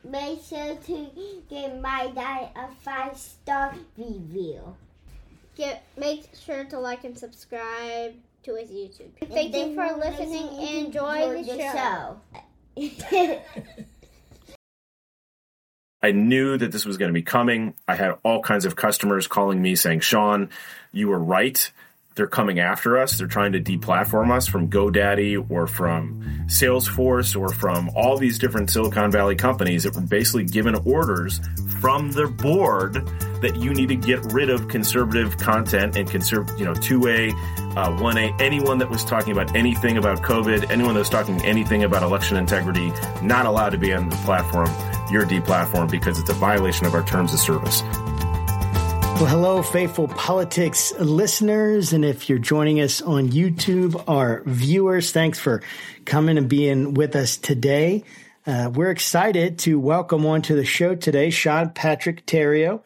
make sure to give my dad a 5-star review. Make sure to like and subscribe to his YouTube. Thank you for listening and enjoy the show. I knew that this was going to be coming. I had all kinds of customers calling me saying, Sean, you were right. They're coming after us. They're trying to deplatform us from GoDaddy or from Salesforce or from all these different Silicon Valley companies that were basically given orders from their board that you need to get rid of conservative content and 2A, 1A, anyone that was talking about anything about COVID, anyone that was talking anything about election integrity, not allowed to be on the platform. You're deplatformed because it's a violation of our terms of service. Well, hello, Faithful Politics listeners. And if you're joining us on YouTube, our viewers, thanks for coming and being with us today. We're excited to welcome onto the show today, Sean Patrick Theriault,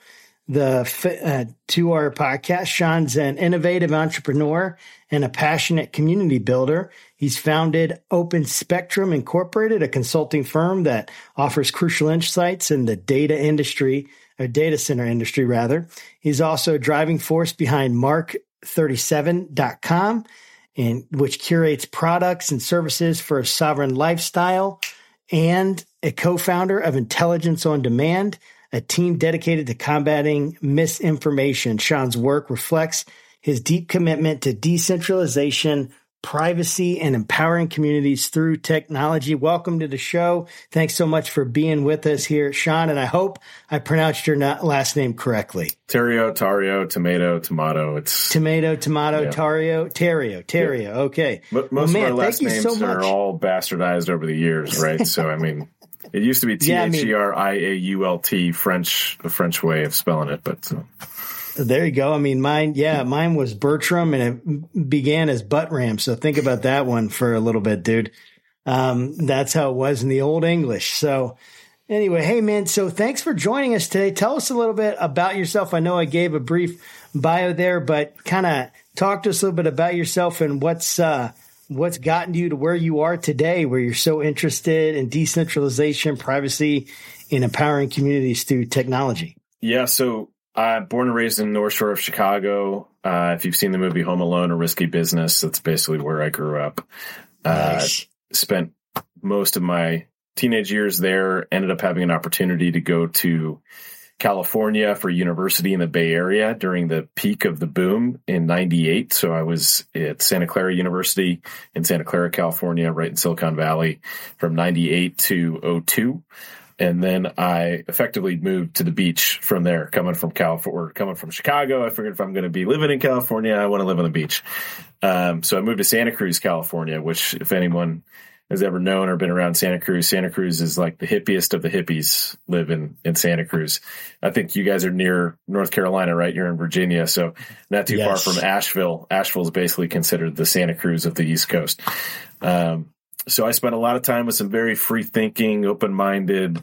to our podcast. Sean's an innovative entrepreneur and a passionate community builder. He's founded Open Spectrum Incorporated, a consulting firm that offers crucial insights in the data center industry, rather. He's also a driving force behind Mark37.com, which curates products and services for a sovereign lifestyle, and a co-founder of Intelligence on Demand, a team dedicated to combating misinformation. Sean's work reflects his deep commitment to decentralization, privacy, and empowering communities through technology. Welcome to the show. Thanks so much for being with us here, Sean, and I hope I pronounced your last name correctly. Theriault, Tario, tomato. It's tomato, yeah. Theriault. Yeah. Okay. Most of our last names are all bastardized over the years, right? So, I mean, it used to be Theriault, the French way of spelling it, but... There you go. I mean, mine was Bertram and it began as Buttram. So think about that one for a little bit, dude. That's how it was in the Old English. So anyway, hey man, so thanks for joining us today. Tell us a little bit about yourself. I know I gave a brief bio there, but kind of talk to us a little bit about yourself and what's gotten you to where you are today, where you're so interested in decentralization, privacy, and empowering communities through technology. Yeah. So, born and raised in North Shore of Chicago. If you've seen the movie Home Alone, A Risky Business, that's basically where I grew up. Nice. Spent most of my teenage years there, ended up having an opportunity to go to California for university in the Bay Area during the peak of the boom in 98. So I was at Santa Clara University in Santa Clara, California, right in Silicon Valley from 98 to 2002. And then I effectively moved to the beach from there, coming from Chicago. I figured if I'm going to be living in California, I want to live on the beach. So I moved to Santa Cruz, California, which if anyone has ever known or been around Santa Cruz is like the hippiest of the hippies live in Santa Cruz. I think you guys are near North Carolina, right? You're in Virginia. So not too far from Asheville. Asheville is basically considered the Santa Cruz of the East Coast. So I spent a lot of time with some very free-thinking, open-minded,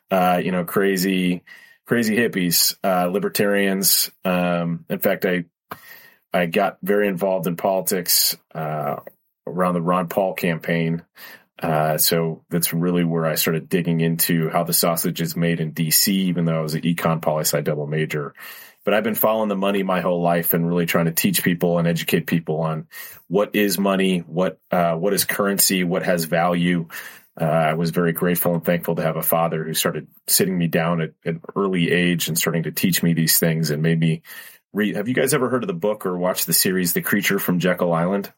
crazy hippies, libertarians. In fact, I got very involved in politics around the Ron Paul campaign. So that's really where I started digging into how the sausage is made in D.C., even though I was an econ poli-sci double major. But I've been following the money my whole life and really trying to teach people and educate people on what is money, what is currency, what has value. I was very grateful and thankful to have a father who started sitting me down at an early age and starting to teach me these things and made me read. Have you guys ever heard of the book or watched the series The Creature from Jekyll Island?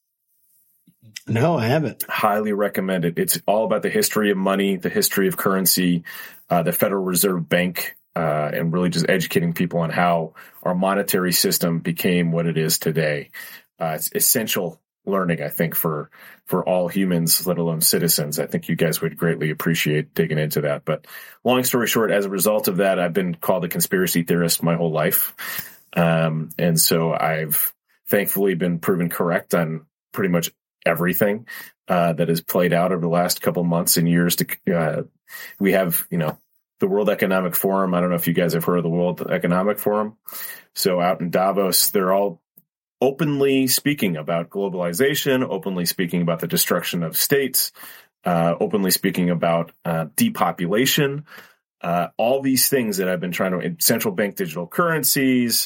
No, I haven't. Highly recommend it. It's all about the history of money, the history of currency, the Federal Reserve Bank, and really just educating people on how our monetary system became what it is today. It's essential learning, I think, for all humans, let alone citizens. I think you guys would greatly appreciate digging into that. But long story short, as a result of that, I've been called a conspiracy theorist my whole life. And so I've thankfully been proven correct on pretty much everything that has played out over the last couple months and years. We have, the World Economic Forum. I don't know if you guys have heard of the World Economic Forum. So out in Davos, they're all openly speaking about globalization, openly speaking about the destruction of states, openly speaking about depopulation, all these things that I've been trying to, central bank digital currencies,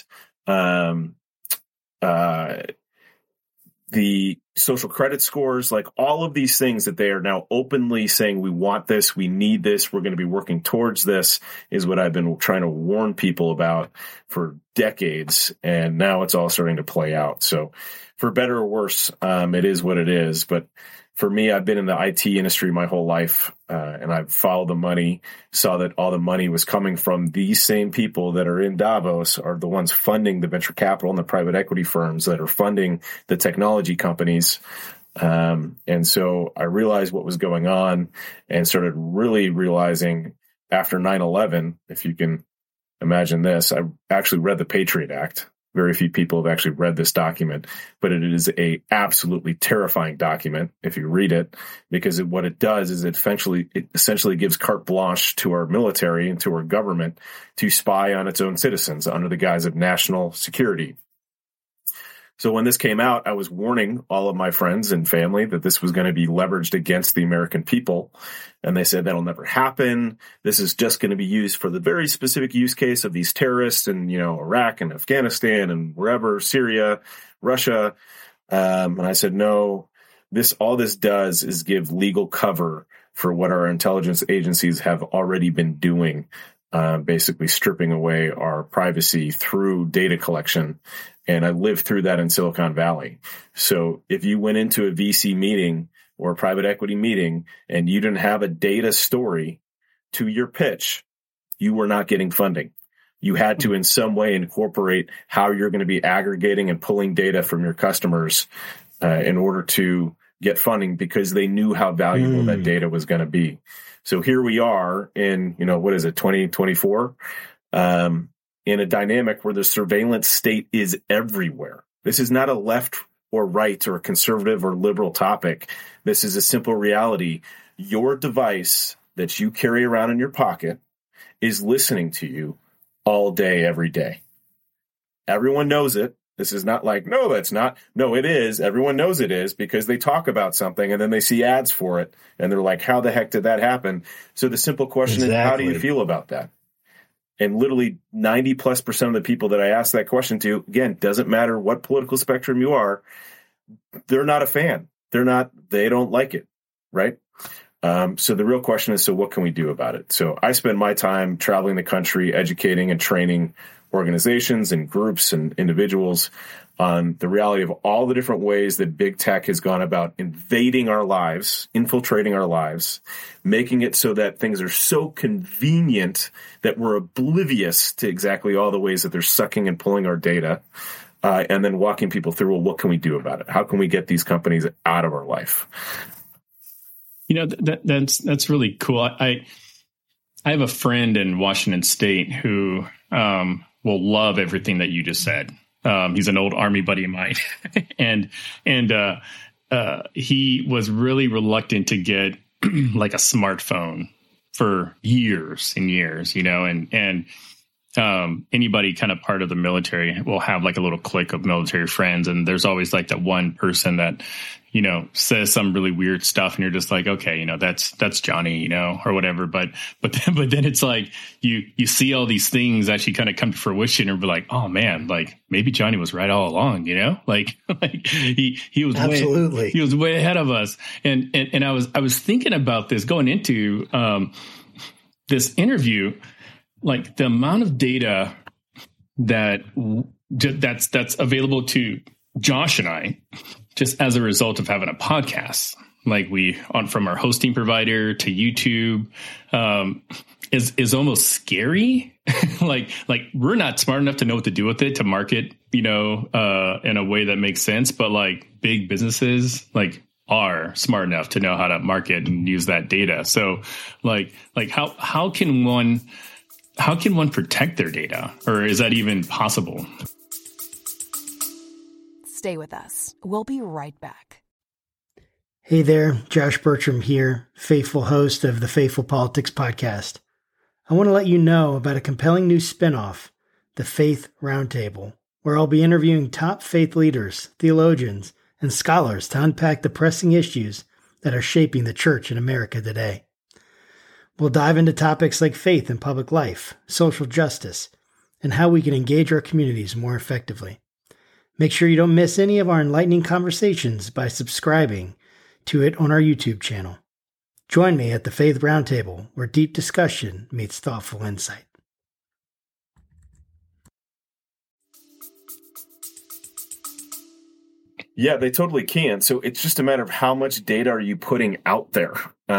the social credit scores, like all of these things that they are now openly saying, we want this, we need this, we're going to be working towards this, is what I've been trying to warn people about for decades. And now it's all starting to play out. So for better or worse, it is what it is. But for me, I've been in the IT industry my whole life, and I've followed the money, saw that all the money was coming from these same people that are in Davos, are the ones funding the venture capital and the private equity firms that are funding the technology companies. And so I realized what was going on and started really realizing after 9/11, if you can imagine this, I actually read the Patriot Act. Very few people have actually read this document, but it is a absolutely terrifying document if you read it, because what it does is it essentially gives carte blanche to our military and to our government to spy on its own citizens under the guise of national security. So when this came out, I was warning all of my friends and family that this was going to be leveraged against the American people. And they said, that'll never happen. This is just going to be used for the very specific use case of these terrorists in, Iraq and Afghanistan and wherever, Syria, Russia. And I said, no, all this does is give legal cover for what our intelligence agencies have already been doing, basically stripping away our privacy through data collection. And I lived through that in Silicon Valley. So if you went into a VC meeting or a private equity meeting and you didn't have a data story to your pitch, you were not getting funding. You had to in some way incorporate how you're going to be aggregating and pulling data from your customers in order to get funding, because they knew how valuable that data was going to be. So here we are in, 2024? In a dynamic where the surveillance state is everywhere. This is not a left or right or a conservative or liberal topic. This is a simple reality. Your device that you carry around in your pocket is listening to you all day, every day. Everyone knows it. This is not like, no, that's not. No, it is. Everyone knows it is, because they talk about something and then they see ads for it and they're like, how the heck did that happen? So the simple question is, how do you feel about that? And literally 90+% of the people that I ask that question to, again, doesn't matter what political spectrum you are, they're not a fan. They don't like it, right? So the real question is, so what can we do about it? So I spend my time traveling the country, educating and training organizations and groups and individuals on the reality of all the different ways that big tech has gone about invading our lives, infiltrating our lives, making it so that things are so convenient that we're oblivious to exactly all the ways that they're sucking and pulling our data, and then walking people through, well, what can we do about it? How can we get these companies out of our life? That's really cool. I have a friend in Washington State who will love everything that you just said. He's an old Army buddy of mine, and he was really reluctant to get like a smartphone for years and years, and anybody kind of part of the military will have like a little clique of military friends, and there's always like that one person that says some really weird stuff, and you're just like, okay, that's Johnny, or whatever. But then it's like you see all these things actually kind of come to fruition, and be like, oh man, like maybe Johnny was right all along, like he was absolutely he was way ahead of us. And I was thinking about this going into this interview, like the amount of data that's available to Josh and I, just as a result of having a podcast, like from our hosting provider to YouTube, is almost scary. like we're not smart enough to know what to do with it to market, in a way that makes sense. But like big businesses, like are smart enough to know how to market and use that data. So like how can one protect their data, or is that even possible? Stay with us. We'll be right back. Hey there, Josh Bertram here, faithful host of the Faithful Politics Podcast. I want to let you know about a compelling new spinoff, the Faith Roundtable, where I'll be interviewing top faith leaders, theologians, and scholars to unpack the pressing issues that are shaping the church in America today. We'll dive into topics like faith and public life, social justice, and how we can engage our communities more effectively. Make sure you don't miss any of our enlightening conversations by subscribing to it on our YouTube channel. Join me at the Faith Roundtable, where deep discussion meets thoughtful insight. Yeah, they totally can. So it's just a matter of how much data are you putting out there.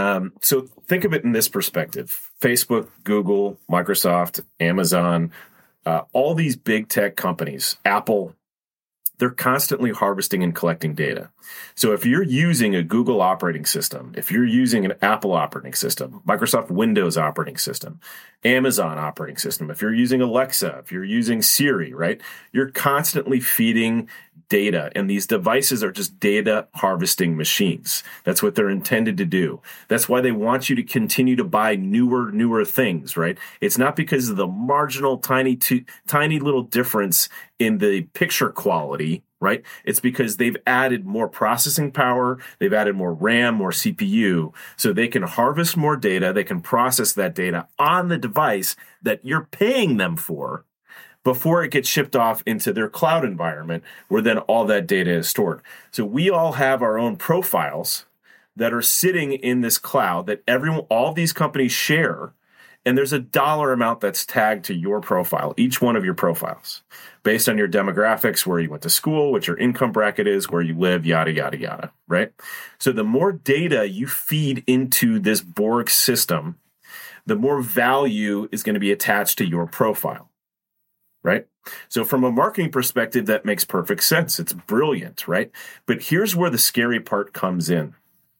So think of it in this perspective. Facebook, Google, Microsoft, Amazon, all these big tech companies, Apple, they're constantly harvesting and collecting data. So if you're using a Google operating system, if you're using an Apple operating system, Microsoft Windows operating system, Amazon operating system, if you're using Alexa, if you're using Siri, right, you're constantly feeding data, and these devices are just data harvesting machines. That's what they're intended to do. That's why they want you to continue to buy newer things, right? It's not because of the marginal tiny little difference in the picture quality, right? It's because they've added more processing power, they've added more RAM, more CPU, so they can harvest more data, they can process that data on the device that you're paying them for, before it gets shipped off into their cloud environment, where then all that data is stored. So we all have our own profiles that are sitting in this cloud that all these companies share, and there's a dollar amount that's tagged to your profile, each one of your profiles, based on your demographics, where you went to school, what your income bracket is, where you live, yada, yada, yada, right? So the more data you feed into this Borg system, the more value is going to be attached to your profile. Right? So from a marketing perspective, that makes perfect sense. It's brilliant, right? But here's where the scary part comes in.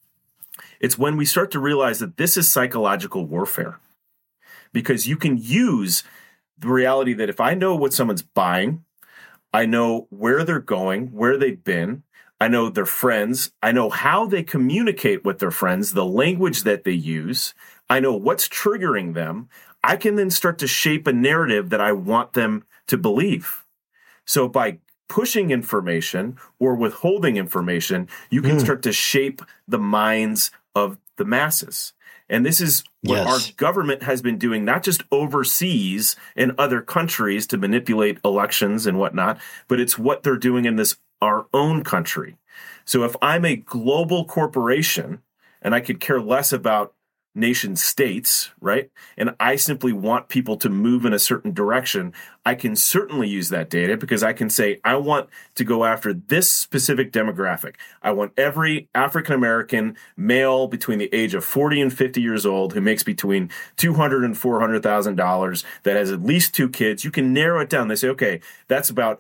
It's when we start to realize that this is psychological warfare. Because you can use the reality that if I know what someone's buying, I know where they're going, where they've been, I know their friends, I know how they communicate with their friends, the language that they use, I know what's triggering them, I can then start to shape a narrative that I want them to believe. So by pushing information or withholding information, you can start to shape the minds of the masses. And this is what our government has been doing, not just overseas in other countries to manipulate elections and whatnot, but it's what they're doing in our own country. So if I'm a global corporation and I could care less about nation states, right? And I simply want people to move in a certain direction, I can certainly use that data, because I can say, I want to go after this specific demographic. I want every African-American male between the age of 40 and 50 years old who makes between $200,000 and $400,000 that has at least 2 kids. You can narrow it down. They say, okay, that's about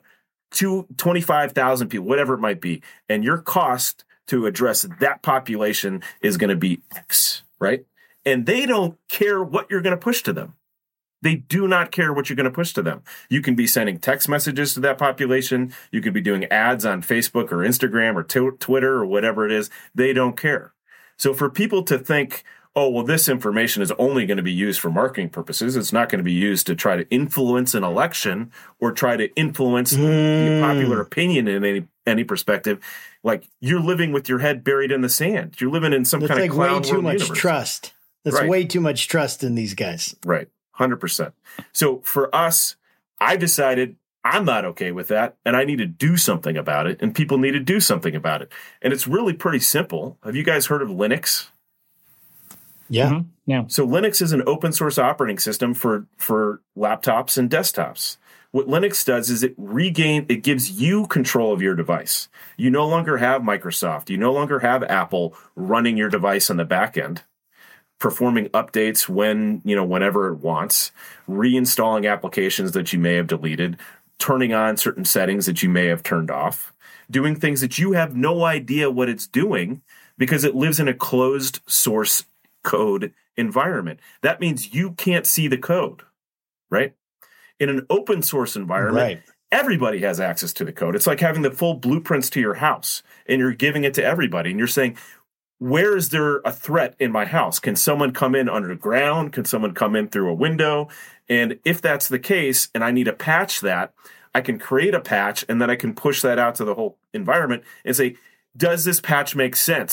25,000 people, whatever it might be. And your cost to address that population is going to be X, right? And they don't care what you're going to push to them. They do not care what you're going to push to them. You can be sending text messages to that population. You could be doing ads on Facebook or Instagram or Twitter or whatever it is. They don't care. So for people to think, oh, well, this information is only going to be used for marketing purposes, it's not going to be used to try to influence an election or try to influence the popular opinion in any perspective, like you're living with your head buried in the sand. You're living in some kind of cloud world way too much universe. Trust. That's way too much trust in these guys. Right. 100%. So for us, I decided I'm not okay with that, and I need to do something about it, and people need to do something about it. And it's really pretty simple. Have you guys heard of Linux? Yeah. Mm-hmm. Yeah. So Linux is an open source operating system for laptops and desktops. What Linux does is it gives you control of your device. You no longer have Microsoft. You no longer have Apple running your device on the back end, performing updates whenever it wants, reinstalling applications that you may have deleted, turning on certain settings that you may have turned off, doing things that you have no idea what it's doing because it lives in a closed source code environment. That means you can't see the code, right? In an open source environment, everybody has access to the code. It's like having the full blueprints to your house, and you're giving it to everybody, and you're saying, where is there a threat in my house? Can someone come in underground? Can someone come in through a window? And if that's the case, and I need to patch that, I can create a patch, and then I can push that out to the whole environment and say, does this patch make sense?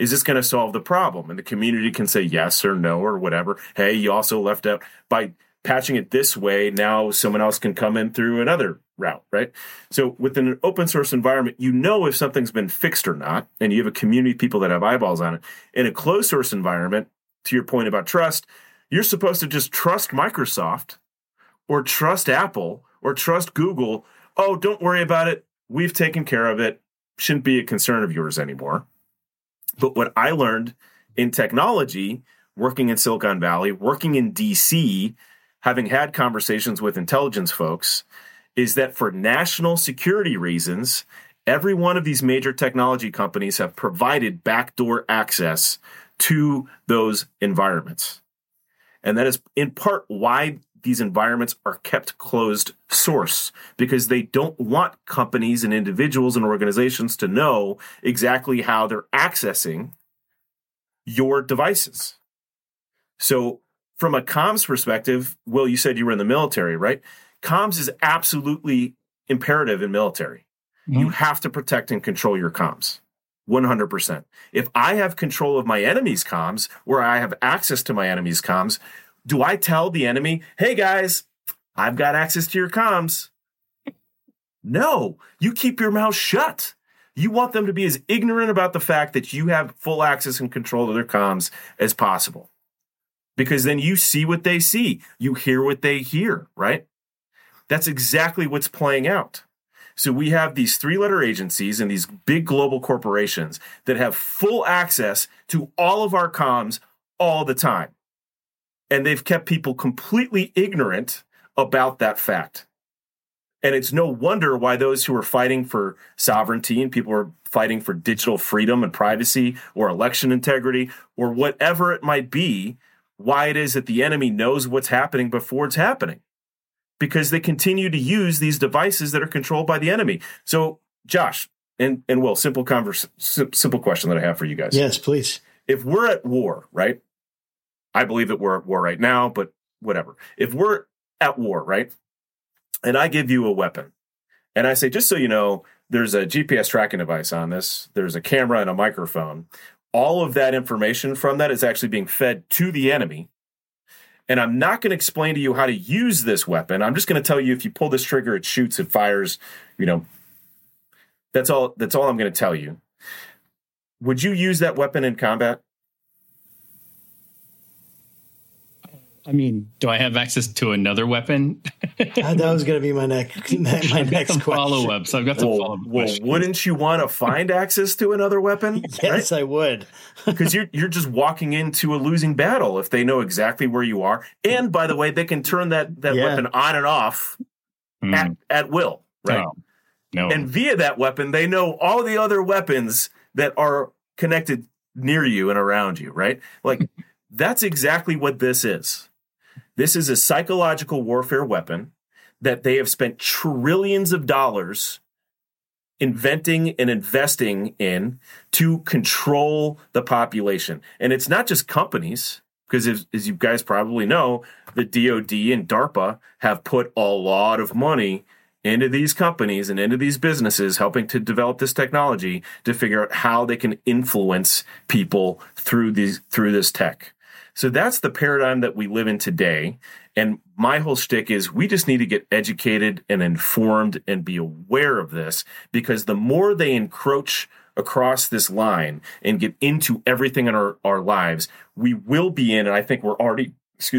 Is this going to solve the problem? And the community can say yes or no or whatever. Hey, you also left out by patching it this way. Now someone else can come in through another route, right? So within an open source environment, you know if something's been fixed or not, and you have a community of people that have eyeballs on it. In a closed source environment, to your point about trust, you're supposed to just trust Microsoft or trust Apple or trust Google. Oh, don't worry about it. We've taken care of it. Shouldn't be a concern of yours anymore. But what I learned in technology, working in Silicon Valley, working in DC, having had conversations with intelligence folks, is that for national security reasons, every one of these major technology companies have provided backdoor access to those environments. And that is in part why these environments are kept closed source, because they don't want companies and individuals and organizations to know exactly how they're accessing your devices. So from a comms perspective, Will, you said you were in the military, right? Comms is absolutely imperative in military. Mm-hmm. You have to protect and control your comms. 100%. If I have control of my enemy's comms, where I have access to my enemy's comms, do I tell the enemy, hey guys, I've got access to your comms? No, you keep your mouth shut. You want them to be as ignorant about the fact that you have full access and control of their comms as possible. Because then you see what they see. You hear what they hear, right? That's exactly what's playing out. So we have these 3-letter agencies and these big global corporations that have full access to all of our comms all the time. And they've kept people completely ignorant about that fact. And it's no wonder why those who are fighting for sovereignty and people who are fighting for digital freedom and privacy or election integrity or whatever it might be, why it is that the enemy knows what's happening before it's happening. Because they continue to use these devices that are controlled by the enemy. So, Josh and Will, simple question that I have for you guys. Yes, please. If we're at war, right? I believe that we're at war right now, but whatever. If we're at war, right? And I give you a weapon, and I say, just so you know, there's a GPS tracking device on this. There's a camera and a microphone. All of that information from that is actually being fed to the enemy. And I'm not going to explain to you how to use this weapon. I'm just going to tell you if you pull this trigger, it shoots, it fires, that's all I'm going to tell you. Would you use that weapon in combat? I mean, do I have access to another weapon? That was going to be my next question. Follow-up. So I've got some follow-up questions. Wouldn't you want to find access to another weapon? Yes, right? I would. Because you're just walking into a losing battle if they know exactly where you are. And by the way, they can turn that weapon on and off at will, right? No. And via that weapon, they know all the other weapons that are connected near you and around you, right? Like, that's exactly what this is. This is a psychological warfare weapon that they have spent trillions of dollars inventing and investing in to control the population. And it's not just companies, because as you guys probably know, the DoD and DARPA have put a lot of money into these companies and into these businesses helping to develop this technology to figure out how they can influence people through this tech. So that's the paradigm that we live in today. And my whole shtick is we just need to get educated and informed and be aware of this, because the more they encroach across this line and get into everything in our lives, we will be in, and I think we're already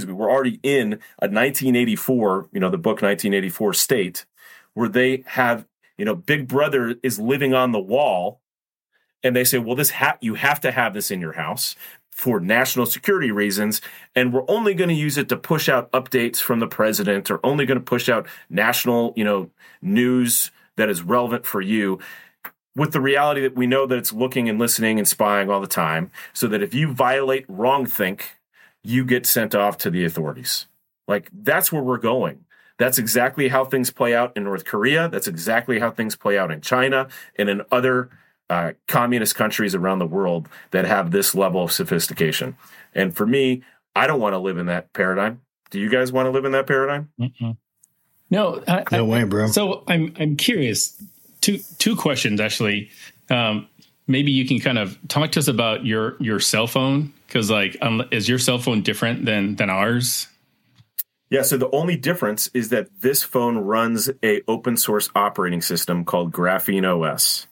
in a 1984, the book 1984 state, where they have, Big Brother is living on the wall, and they say, well, you have to have this in your house for national security reasons, and we're only going to use it to push out updates from the president, or only going to push out national, news that is relevant for you, with the reality that we know that it's looking and listening and spying all the time, so that if you violate wrongthink, you get sent off to the authorities. Like, that's where we're going. That's exactly how things play out in North Korea. That's exactly how things play out in China and in other communist countries around the world that have this level of sophistication. And for me, I don't want to live in that paradigm. Do you guys want to live in that paradigm? Mm-mm. No, no way, bro. So I'm curious. Two questions actually. maybe you can kind of talk to us about your cell phone, because like, is your cell phone different than ours? Yeah, so the only difference is that this phone runs a open source operating system called Graphene OS.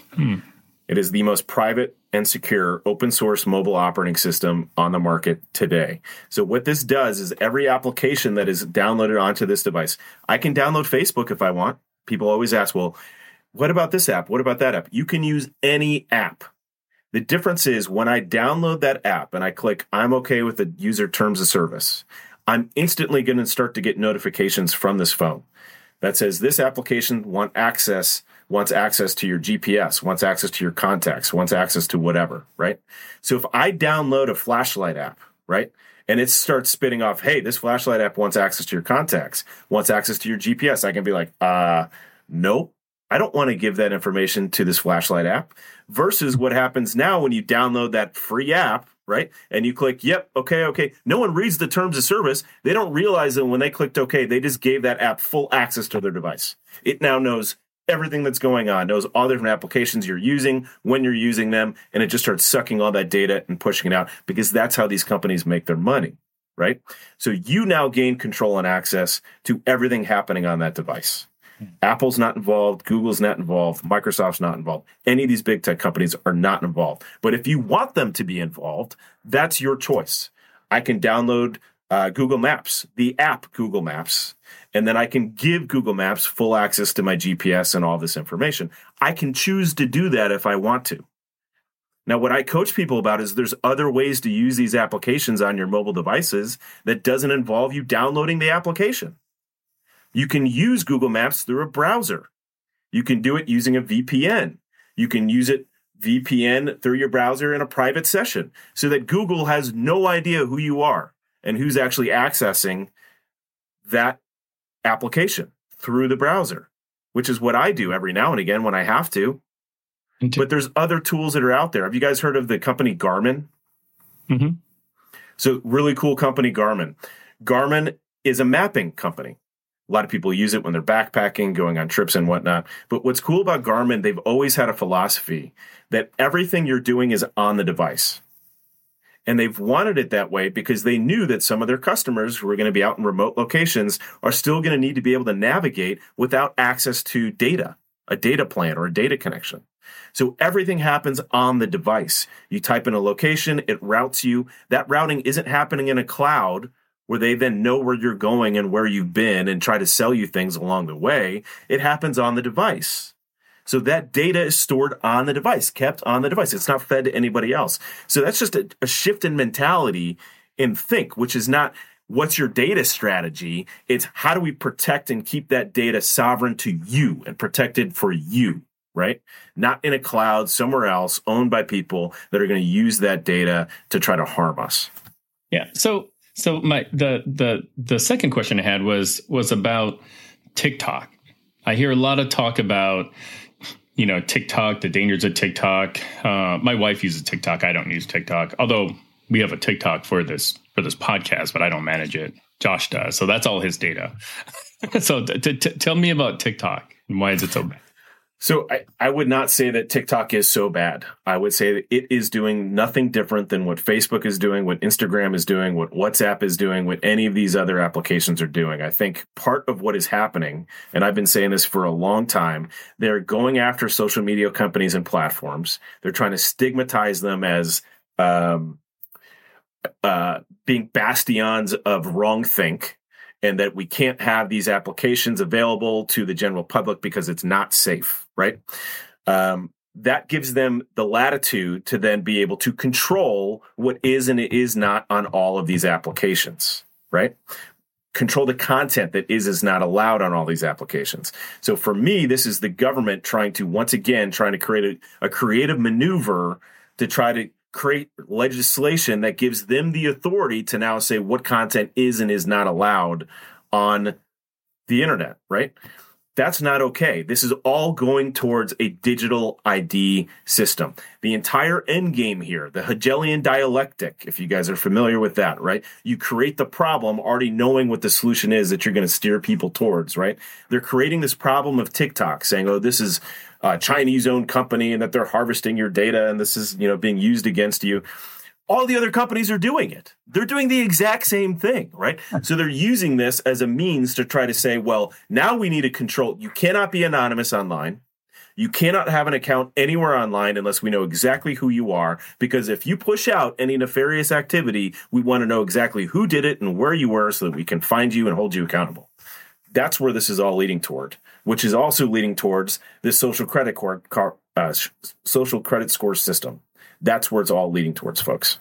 It is the most private and secure open source mobile operating system on the market today. So what this does is every application that is downloaded onto this device, I can download Facebook if I want. People always ask, well, what about this app? What about that app? You can use any app. The difference is when I download that app and I click, I'm okay with the user terms of service, I'm instantly going to start to get notifications from this phone that says this application wants access to your GPS, wants access to your contacts, wants access to whatever, right? So if I download a flashlight app, right, and it starts spitting off, hey, this flashlight app wants access to your contacts, wants access to your GPS, I can be like, nope, I don't want to give that information to this flashlight app, versus what happens now when you download that free app, right? And you click, yep, okay. No one reads the terms of service. They don't realize that when they clicked okay, they just gave that app full access to their device. It now knows everything that's going on, knows all the different applications you're using, when you're using them, and it just starts sucking all that data and pushing it out, because that's how these companies make their money, right? So you now gain control and access to everything happening on that device. Apple's not involved. Google's not involved. Microsoft's not involved. Any of these big tech companies are not involved. But if you want them to be involved, that's your choice. I can download Google Maps, the app Google Maps, and then I can give Google Maps full access to my GPS and all this information. I can choose to do that if I want to. Now, what I coach people about is there's other ways to use these applications on your mobile devices that doesn't involve you downloading the application. You can use Google Maps through a browser. You can do it using a VPN. You can use it VPN through your browser in a private session so that Google has no idea who you are and who's actually accessing that application through the browser, which is what I do every now and again when I have to. But there's other tools that are out there. Have you guys heard of the company Garmin? Mm-hmm. So really cool company, Garmin. Garmin is a mapping company. A lot of people use it when they're backpacking, going on trips and whatnot. But what's cool about Garmin, they've always had a philosophy that everything you're doing is on the device. And they've wanted it that way because they knew that some of their customers who are going to be out in remote locations are still going to need to be able to navigate without access to data, a data plan or a data connection. So everything happens on the device. You type in a location, it routes you. That routing isn't happening in a cloud where they then know where you're going and where you've been and try to sell you things along the way. It happens on the device. So that data is stored on the device, kept on the device. It's not fed to anybody else. So that's just a shift in mentality in Think, which is not what's your data strategy. It's how do we protect and keep that data sovereign to you and protected for you, right? Not in a cloud somewhere else owned by people that are going to use that data to try to harm us. Yeah. So the second question I had was about TikTok. I hear a lot of talk about, TikTok, the dangers of TikTok. My wife uses TikTok. I don't use TikTok, although we have a TikTok for this podcast, but I don't manage it. Josh does. So that's all his data. So tell me about TikTok and why is it so bad? So I would not say that TikTok is so bad. I would say that it is doing nothing different than what Facebook is doing, what Instagram is doing, what WhatsApp is doing, what any of these other applications are doing. I think part of what is happening, and I've been saying this for a long time, they're going after social media companies and platforms. They're trying to stigmatize them as being bastions of wrongthink, and that we can't have these applications available to the general public because it's not safe, right? That gives them the latitude to then be able to control what is and is not on all of these applications, right? Control the content that is not allowed on all these applications. So for me, this is the government trying to create a creative maneuver to try to create legislation that gives them the authority to now say what content is and is not allowed on the internet, right? That's not okay. This is all going towards a digital ID system. The entire end game here, the Hegelian dialectic, if you guys are familiar with that, right? You create the problem already knowing what the solution is that you're going to steer people towards, right? They're creating this problem of TikTok saying, oh, this is a Chinese-owned company and that they're harvesting your data and this is, being used against you. All the other companies are doing it. They're doing the exact same thing, right? So they're using this as a means to try to say, well, now we need to control. You cannot be anonymous online. You cannot have an account anywhere online unless we know exactly who you are, because if you push out any nefarious activity, we want to know exactly who did it and where you were so that we can find you and hold you accountable. That's where this is all leading toward, which is also leading towards this social credit score system. That's where it's all leading towards, folks.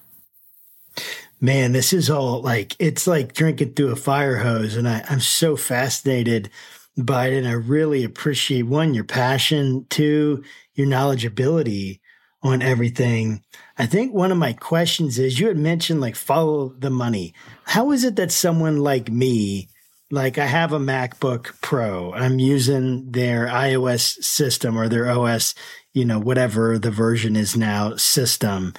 Man, this is all it's like drinking through a fire hose. And I'm so fascinated by it. And I really appreciate, one, your passion, two, your knowledgeability on everything. I think one of my questions is, you had mentioned follow the money. How is it that someone like me, I have a MacBook Pro, I'm using their iOS system or their OS, whatever the version is now, system.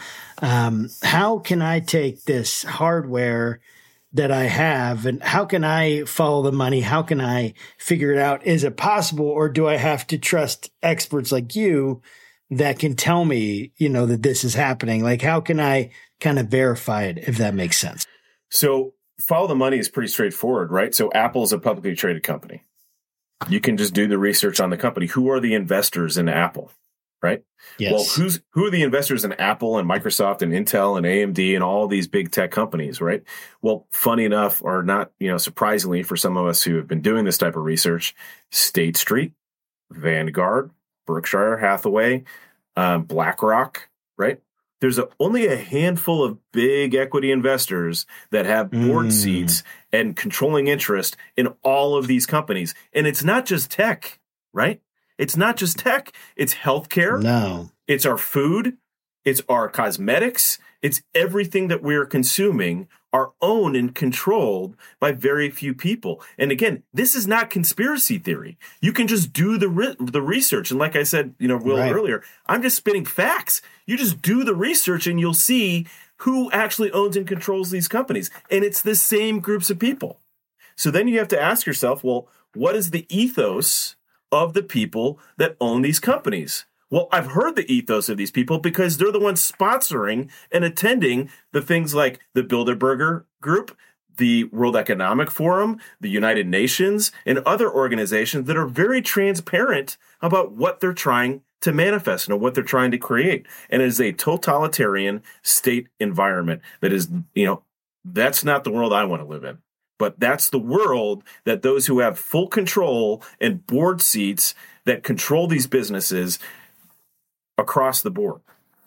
How can I take this hardware that I have and how can I follow the money? How can I figure it out? Is it possible, or do I have to trust experts like you that can tell me, that this is happening? How can I kind of verify it, if that makes sense? So follow the money is pretty straightforward, right? So Apple is a publicly traded company. You can just do the research on the company. Who are the investors in Apple? Right? Yes. Well, who are the investors in Apple and Microsoft and Intel and AMD and all these big tech companies, right? Well, funny enough, or not, surprisingly for some of us who have been doing this type of research, State Street, Vanguard, Berkshire Hathaway, BlackRock, right? There's only a handful of big equity investors that have board seats and controlling interest in all of these companies. And it's not just tech, right? It's not just tech. It's healthcare. No. It's our food. It's our cosmetics. It's everything that we're consuming are owned and controlled by very few people. And again, this is not conspiracy theory. You can just do the research. And like I said, Will, right. earlier, I'm just spitting facts. You just do the research and you'll see who actually owns and controls these companies. And it's the same groups of people. So then you have to ask yourself, well, what is the ethos of the people that own these companies? Well, I've heard the ethos of these people because they're the ones sponsoring and attending the things like the Bilderberger Group, the World Economic Forum, the United Nations, and other organizations that are very transparent about what they're trying to manifest and what they're trying to create. And it is a totalitarian state environment that is, that's not the world I want to live in. But that's the world that those who have full control and board seats that control these businesses across the board.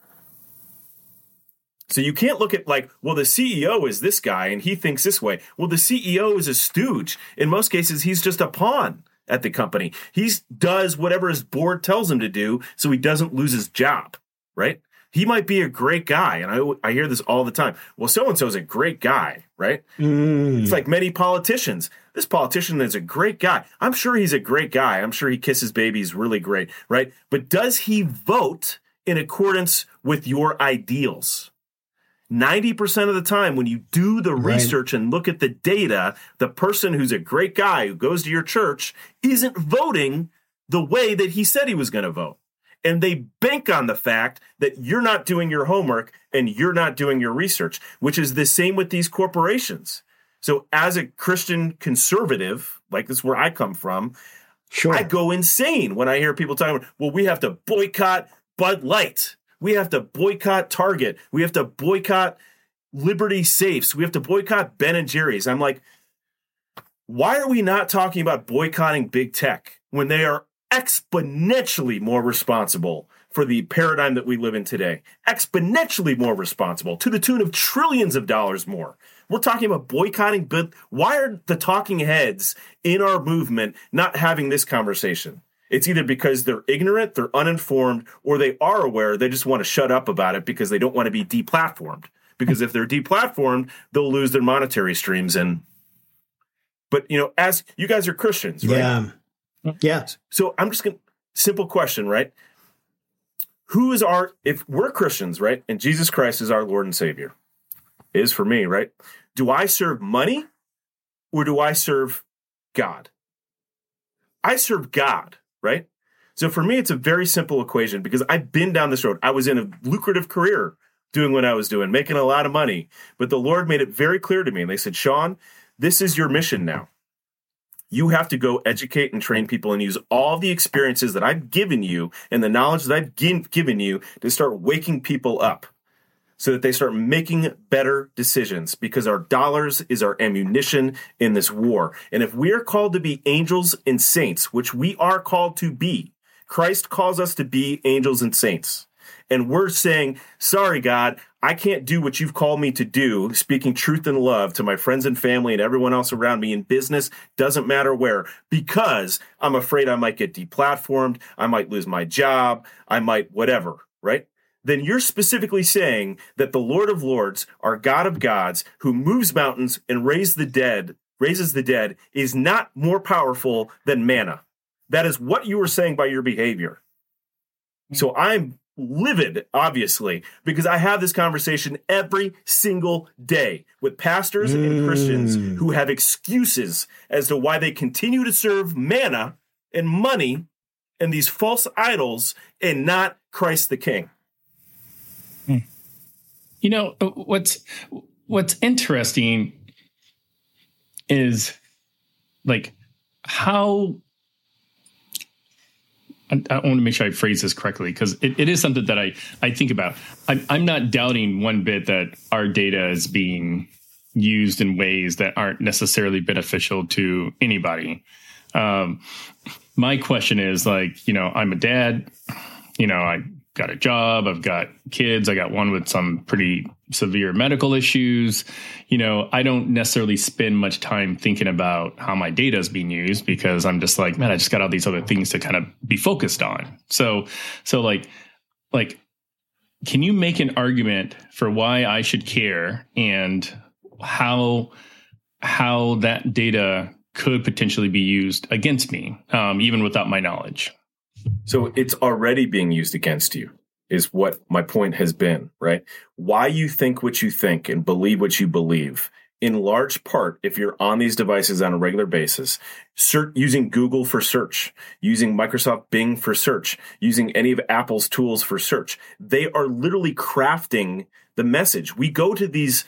So you can't look at well, the CEO is this guy and he thinks this way. Well, the CEO is a stooge. In most cases, he's just a pawn at the company. He does whatever his board tells him to do so he doesn't lose his job, right? He might be a great guy, and I hear this all the time. Well, so-and-so is a great guy, right? It's like many politicians. This politician is a great guy. I'm sure he's a great guy. I'm sure he kisses babies really great, right? But does he vote in accordance with your ideals? 90% of the time when you do the research and look at the data, the person who's a great guy who goes to your church isn't voting the way that he said he was going to vote. And they bank on the fact that you're not doing your homework and you're not doing your research, which is the same with these corporations. So as a Christian conservative, like this is where I come from, sure, I go insane when I hear people talking about, well, we have to boycott Bud Light. We have to boycott Target. We have to boycott Liberty Safes. We have to boycott Ben & Jerry's. I'm like, why are we not talking about boycotting big tech when they are exponentially more responsible for the paradigm that we live in today? Exponentially more responsible, to the tune of trillions of dollars more. We're talking about boycotting, but why are the talking heads in our movement not having this conversation? It's either because they're ignorant, they're uninformed, or they are aware, they just want to shut up about it because they don't want to be deplatformed. Because if they're deplatformed, they'll lose their monetary streams. But, as you guys are Christians, right? Yeah. Yeah. So I'm just going to, simple question, right? If we're Christians, right? And Jesus Christ is our Lord and Savior, is for me, right? Do I serve money or do I serve God? I serve God, right? So for me, it's a very simple equation because I've been down this road. I was in a lucrative career doing what I was doing, making a lot of money. But the Lord made it very clear to me. And they said, Sean, this is your mission now. You have to go educate and train people and use all the experiences that I've given you and the knowledge that I've given you to start waking people up so that they start making better decisions, because our dollars is our ammunition in this war. And if we are called to be angels and saints, which we are called to be, Christ calls us to be angels and saints. And we're saying, sorry, God, I can't do what you've called me to do, speaking truth and love to my friends and family and everyone else around me in business, doesn't matter where, because I'm afraid I might get deplatformed, I might lose my job, I might whatever, right? Then you're specifically saying that the Lord of Lords, our God of gods, who moves mountains and raises the dead, is not more powerful than manna. That is what you were saying by your behavior. So I'm livid, obviously, because I have this conversation every single day with pastors and Christians who have excuses as to why they continue to serve manna and money and these false idols and not Christ the King. You know, what's interesting is like how I want to make sure I phrase this correctly, because it is something that I think about. I'm not doubting one bit that our data is being used in ways that aren't necessarily beneficial to anybody. My question is, like, you know, I'm a dad, you know, I got a job, I've got kids, I got one with some pretty severe medical issues. You know, I don't necessarily spend much time thinking about how my data is being used, because I'm just like, man, I just got all these other things to kind of be focused on. So like, can you make an argument for why I should care and how that data could potentially be used against me, even without my knowledge? So it's already being used against you, is what my point has been, right? Why you think what you think and believe what you believe, in large part, if you're on these devices on a regular basis, using Google for search, using Microsoft Bing for search, using any of Apple's tools for search, they are literally crafting the message. We go to these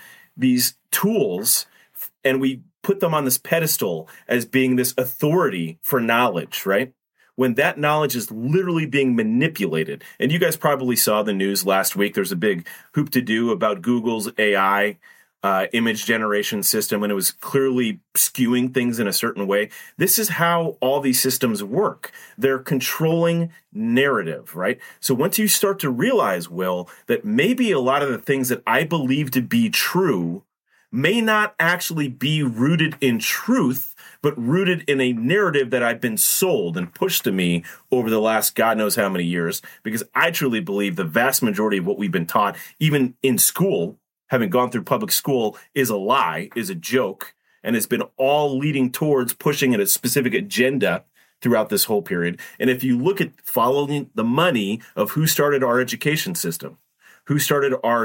tools and we put them on this pedestal as being this authority for knowledge, right? When that knowledge is literally being manipulated. And you guys probably saw the news last week. There's a big hoop to do about Google's AI image generation system, and it was clearly skewing things in a certain way. This is how all these systems work. They're controlling narrative, right? So once you start to realize, Will, that maybe a lot of the things that I believe to be true may not actually be rooted in truth, but rooted in a narrative that I've been sold and pushed to me over the last God knows how many years, because I truly believe the vast majority of what we've been taught, even in school, having gone through public school, is a lie, is a joke, and it's been all leading towards pushing at a specific agenda throughout this whole period. And if you look at following the money of who started our education system, who started our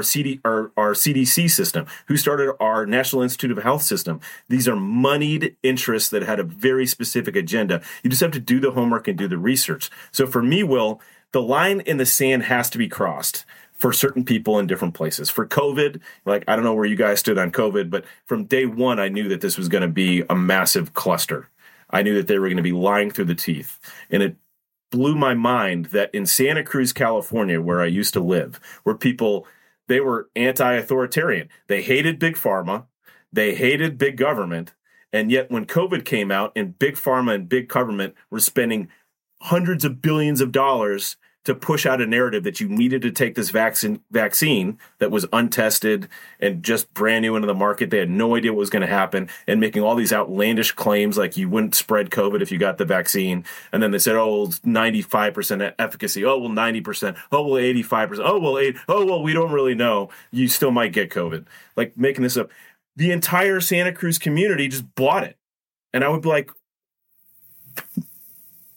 CDC system, who started our National Institute of Health system. These are moneyed interests that had a very specific agenda. You just have to do the homework and do the research. So for me, Will, the line in the sand has to be crossed for certain people in different places. For COVID, like, I don't know where you guys stood on COVID, but from day one, I knew that this was going to be a massive cluster. I knew that they were going to be lying through the teeth. And it blew my mind that in Santa Cruz, California, where I used to live, where people, they were anti-authoritarian. They hated big pharma. They hated big government. And yet when COVID came out and big pharma and big government were spending hundreds of billions of dollars to push out a narrative that you needed to take this vaccine that was untested and just brand new into the market. They had no idea what was going to happen, and making all these outlandish claims like you wouldn't spread COVID if you got the vaccine. And then they said, oh, well, it's 95% efficacy. Oh, well, 90%. Oh, well, 85%. Oh, well, 8. Oh, well, we don't really know. You still might get COVID. Like, making this up. The entire Santa Cruz community just bought it. And I would be like,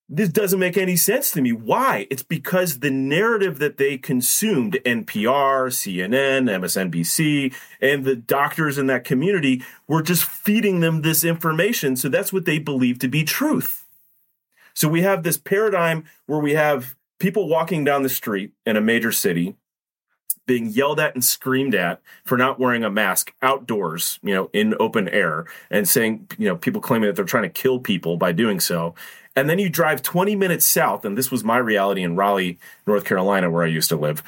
this doesn't make any sense to me. Why? It's because the narrative that they consumed, NPR, CNN, MSNBC, and the doctors in that community were just feeding them this information. So that's what they believe to be truth. So we have this paradigm where we have people walking down the street in a major city being yelled at and screamed at for not wearing a mask outdoors, in open air, and saying, people claiming that they're trying to kill people by doing so. And then you drive 20 minutes south, and this was my reality in Raleigh, North Carolina, where I used to live.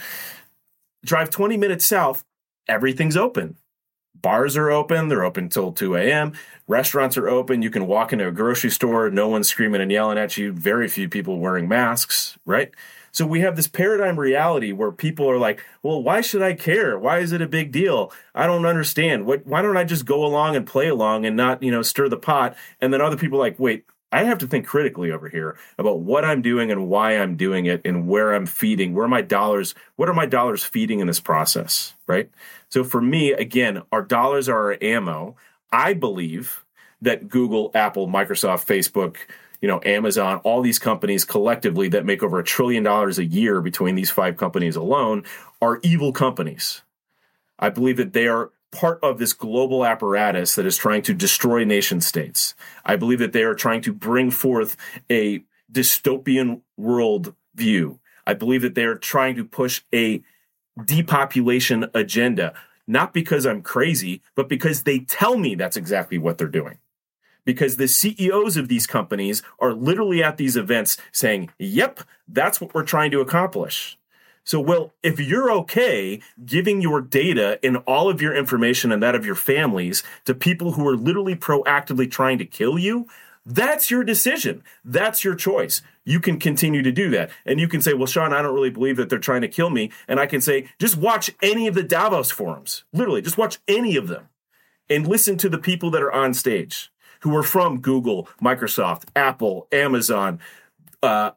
Drive 20 minutes south, everything's open. Bars are open. They're open till 2 a.m. Restaurants are open. You can walk into a grocery store. No one's screaming and yelling at you. Very few people wearing masks, right? So we have this paradigm reality where people are like, well, why should I care? Why is it a big deal? I don't understand. Why don't I just go along and play along and not, stir the pot? And then other people are like, wait, I have to think critically over here about what I'm doing and why I'm doing it and where I'm feeding. What are my dollars feeding in this process, right? So for me, again, our dollars are our ammo. I believe that Google, Apple, Microsoft, Facebook, Amazon, all these companies collectively that make over $1 trillion a year between these 5 companies alone are evil companies. I believe that they are part of this global apparatus that is trying to destroy nation states. I believe that they are trying to bring forth a dystopian world view. I believe that they are trying to push a depopulation agenda, not because I'm crazy, but because they tell me that's exactly what they're doing. Because the CEOs of these companies are literally at these events saying, yep, that's what we're trying to accomplish. So, well, if you're okay giving your data and all of your information and that of your families to people who are literally proactively trying to kill you, that's your decision. That's your choice. You can continue to do that. And you can say, well, Sean, I don't really believe that they're trying to kill me. And I can say, just watch any of the Davos forums. Literally, just watch any of them and listen to the people that are on stage who are from Google, Microsoft, Apple, Amazon, our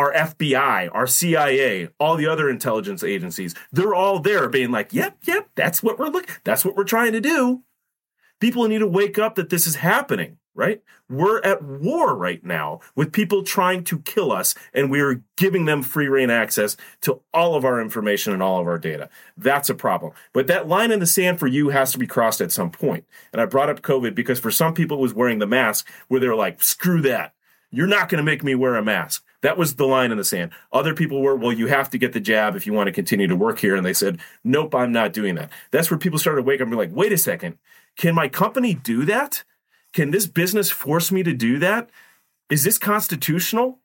FBI, our CIA, all the other intelligence agencies. They're all there being like, yep, that's what we're trying to do. People need to wake up that this is happening, right? We're at war right now with people trying to kill us, and we're giving them free rein access to all of our information and all of our data. That's a problem. But that line in the sand for you has to be crossed at some point. And I brought up COVID because for some people it was wearing the mask where they were like, screw that. You're not going to make me wear a mask. That was the line in the sand. Other people were, well, you have to get the jab if you want to continue to work here. And they said, nope, I'm not doing that. That's where people started to wake up and be like, wait a second. Can my company do that? Can this business force me to do that? Is this constitutional?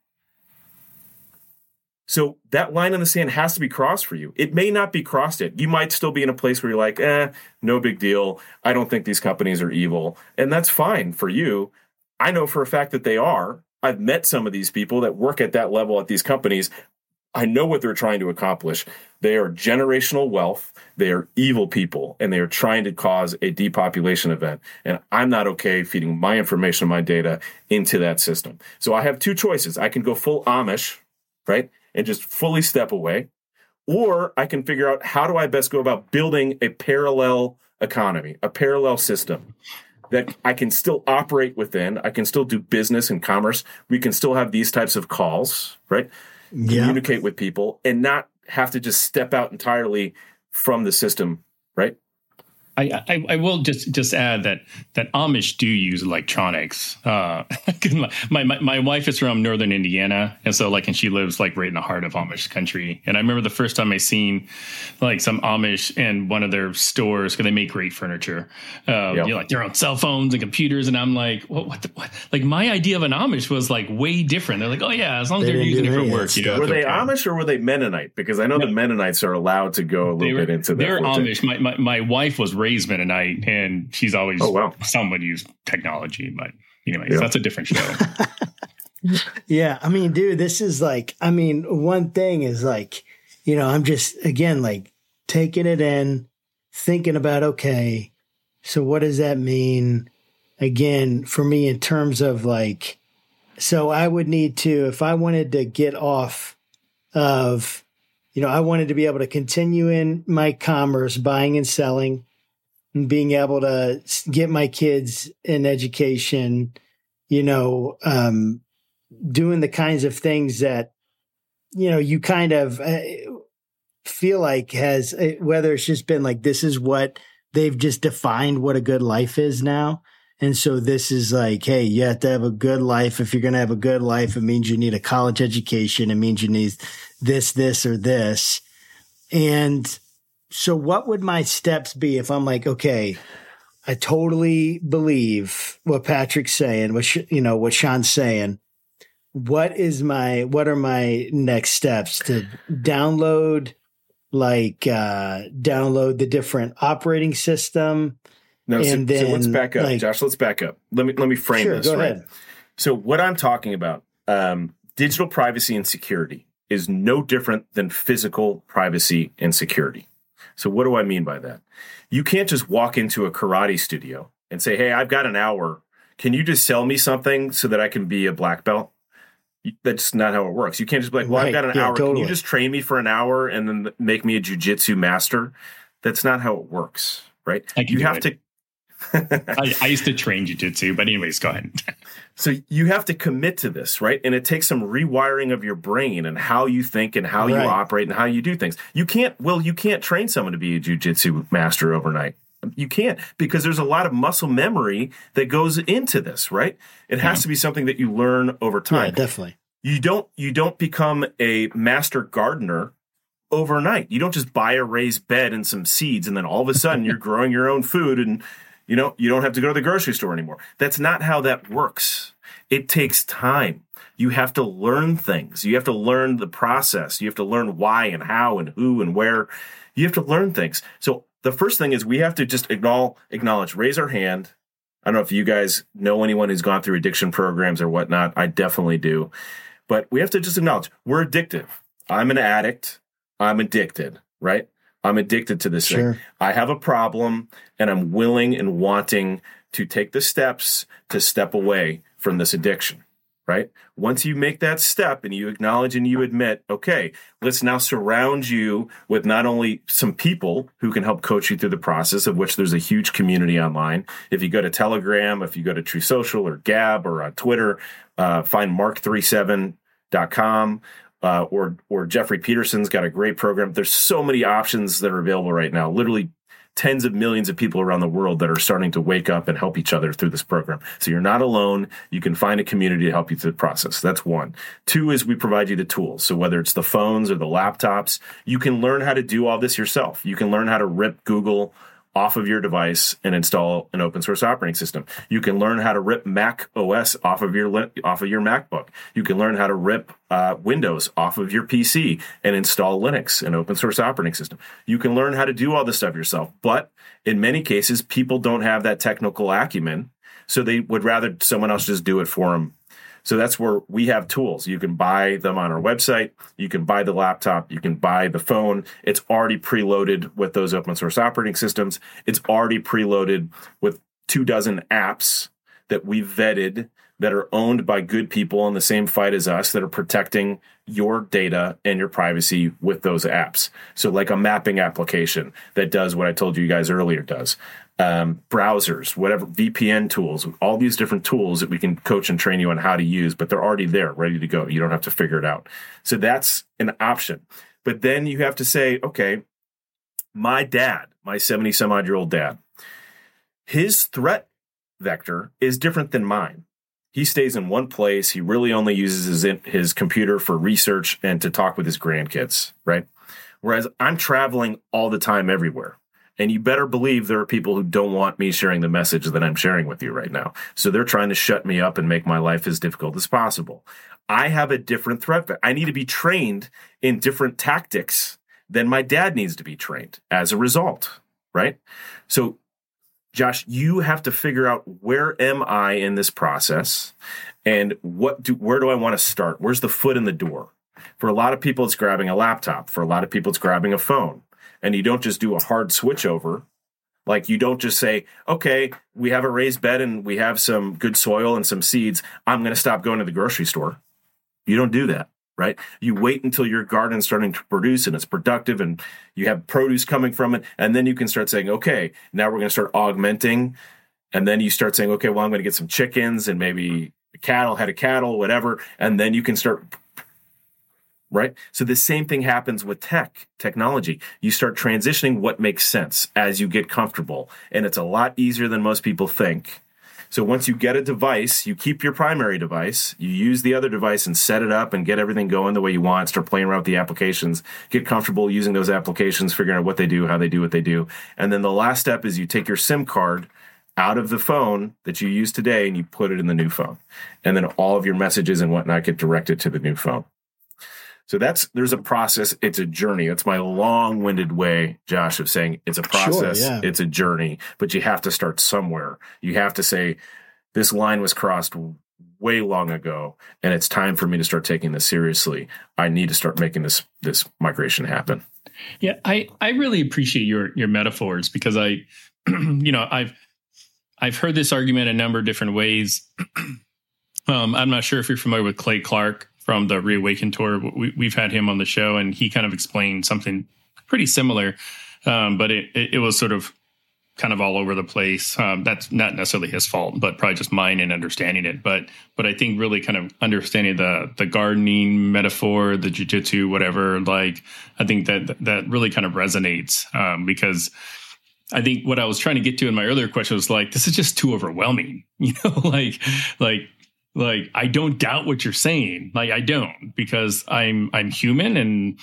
So that line in the sand has to be crossed for you. It may not be crossed yet. You might still be in a place where you're like, no big deal. I don't think these companies are evil. And that's fine for you. I know for a fact that they are. I've met some of these people that work at that level at these companies. I know what they're trying to accomplish. They are generational wealth. They are evil people, and they are trying to cause a depopulation event. And I'm not okay feeding my information, my data into that system. So I have two choices. I can go full Amish, right, and just fully step away, or I can figure out how do I best go about building a parallel economy, a parallel system that I can still operate within. I can still do business and commerce. We can still have these types of calls, right? Yeah. Communicate with people and not have to just step out entirely from the system, right? I will just add that Amish do use electronics. My wife is from northern Indiana, and so and she lives right in the heart of Amish country. And I remember the first time I seen some Amish in one of their stores because they make great furniture. Their own cell phones and computers, and I'm like, what? My idea of an Amish was way different. They're like, oh yeah, as long as they're using it for work. Were they Amish or were they Mennonite? Because I know the Mennonites are allowed to go a little bit into that. They're Amish. My wife was raised Mennonite, and she's always someone used technology, but anyways, that's a different show. Yeah, I mean, dude, this is one thing is I'm just again taking it in, thinking about okay, so what does that mean again for me in terms of so I would need to, if I wanted to get off of, I wanted to be able to continue in my commerce, buying and selling, and being able to get my kids an education, doing the kinds of things that, you kind of feel like has, whether it's just been like, this is what they've just defined what a good life is now. And so this is like, hey, you have to have a good life. If you're going to have a good life, it means you need a college education. It means you need this, or this. And so what would my steps be if I'm like, okay, I totally believe what Patrick's saying, what Sean's saying. What are my next steps to download the different operating system? No, so let's back up, Josh. Let's back up. Let me frame this. Go right. Ahead. So what I'm talking about, digital privacy and security is no different than physical privacy and security. So what do I mean by that? You can't just walk into a karate studio and say, hey, I've got an hour. Can you just sell me something so that I can be a black belt? That's not how it works. You can't just be like, well, I've got an hour. Totally. Can you just train me for an hour and then make me a jiu-jitsu master? That's not how it works, right? You have to. I used to train jiu-jitsu, but anyways, go ahead. So you have to commit to this, right? And it takes some rewiring of your brain and how you think and how you operate and how you do things. You can't train someone to be a jiu-jitsu master overnight. You can't, because there's a lot of muscle memory that goes into this, right? It has to be something that you learn over time. Yeah, definitely. You don't become a master gardener overnight. You don't just buy a raised bed and some seeds and then all of a sudden you're growing your own food and you don't have to go to the grocery store anymore. That's not how that works. It takes time. You have to learn things. You have to learn the process. You have to learn why and how and who and where. You have to learn things. So the first thing is we have to just acknowledge, raise our hand. I don't know if you guys know anyone who's gone through addiction programs or whatnot. I definitely do. But we have to just acknowledge we're addicted. I'm an addict. I'm addicted, right? I'm addicted to this thing. I have a problem and I'm willing and wanting to take the steps to step away from this addiction, right? Once you make that step and you acknowledge and you admit, okay, let's now surround you with not only some people who can help coach you through the process, of which there's a huge community online. If you go to Telegram, if you go to True Social or Gab or on Twitter, find mark37.com. Or Jeffrey Peterson's got a great program. There's so many options that are available right now. Literally tens of millions of people around the world that are starting to wake up and help each other through this program. So you're not alone. You can find a community to help you through the process. That's one. Two is we provide you the tools. So whether it's the phones or the laptops, you can learn how to do all this yourself. You can learn how to rip Google off of your device and install an open source operating system. You can learn how to rip Mac OS off of your MacBook. You can learn how to rip Windows off of your PC and install Linux, an open source operating system. You can learn how to do all this stuff yourself. But in many cases, people don't have that technical acumen, so they would rather someone else just do it for them. So that's where we have tools. You can buy them on our website. You can buy the laptop. You can buy the phone. It's already preloaded with those open source operating systems. It's already preloaded with 24 apps that we've vetted that are owned by good people in the same fight as us that are protecting your data and your privacy with those apps. So like a mapping application that does what I told you guys earlier does. Browsers, whatever, VPN tools, all these different tools that we can coach and train you on how to use, but they're already there, ready to go. You don't have to figure it out. So that's an option. But then you have to say, okay, my dad, my 70-some-odd-year-old dad, his threat vector is different than mine. He stays in one place. He really only uses his computer for research and to talk with his grandkids, right? Whereas I'm traveling all the time everywhere. And you better believe there are people who don't want me sharing the message that I'm sharing with you right now. So they're trying to shut me up and make my life as difficult as possible. I have a different threat. I need to be trained in different tactics than my dad needs to be trained as a result, right? So, Josh, you have to figure out where am I in this process and where do I want to start? Where's the foot in the door? For a lot of people, it's grabbing a laptop. For a lot of people, it's grabbing a phone. And you don't just do a hard switch over. Like you don't just say, okay, we have a raised bed and we have some good soil and some seeds. I'm going to stop going to the grocery store. You don't do that, right? You wait until your garden's starting to produce and it's productive and you have produce coming from it. And then you can start saying, okay, now we're going to start augmenting. And then you start saying, okay, well, I'm going to get some chickens and maybe cattle, head of cattle, whatever, and then you can start, right? So the same thing happens with technology. You start transitioning what makes sense as you get comfortable, and it's a lot easier than most people think. So once you get a device, you keep your primary device, you use the other device and set it up and get everything going the way you want, start playing around with the applications, get comfortable using those applications, figuring out what they do, how they do what they do. And then the last step is you take your SIM card out of the phone that you use today and you put it in the new phone. And then all of your messages and whatnot get directed to the new phone. So there's a process. It's a journey. That's my long-winded way, Josh, of saying it's a process. Sure, yeah. It's a journey, but you have to start somewhere. You have to say, this line was crossed way long ago, and it's time for me to start taking this seriously. I need to start making this migration happen. Yeah, I really appreciate your metaphors, because I've heard this argument a number of different ways. I'm not sure if you're familiar with Clay Clark from the Reawaken Tour. We've had him on the show, and he kind of explained something pretty similar, but it was sort of kind of all over the place. That's not necessarily his fault, but probably just mine in understanding it. But I think really kind of understanding the gardening metaphor, the jiu-jitsu, whatever, like, I think that really kind of resonates, because I think what I was trying to get to in my earlier question was like, this is just too overwhelming, like I don't doubt what you're saying. Like, I don't, because I'm human, and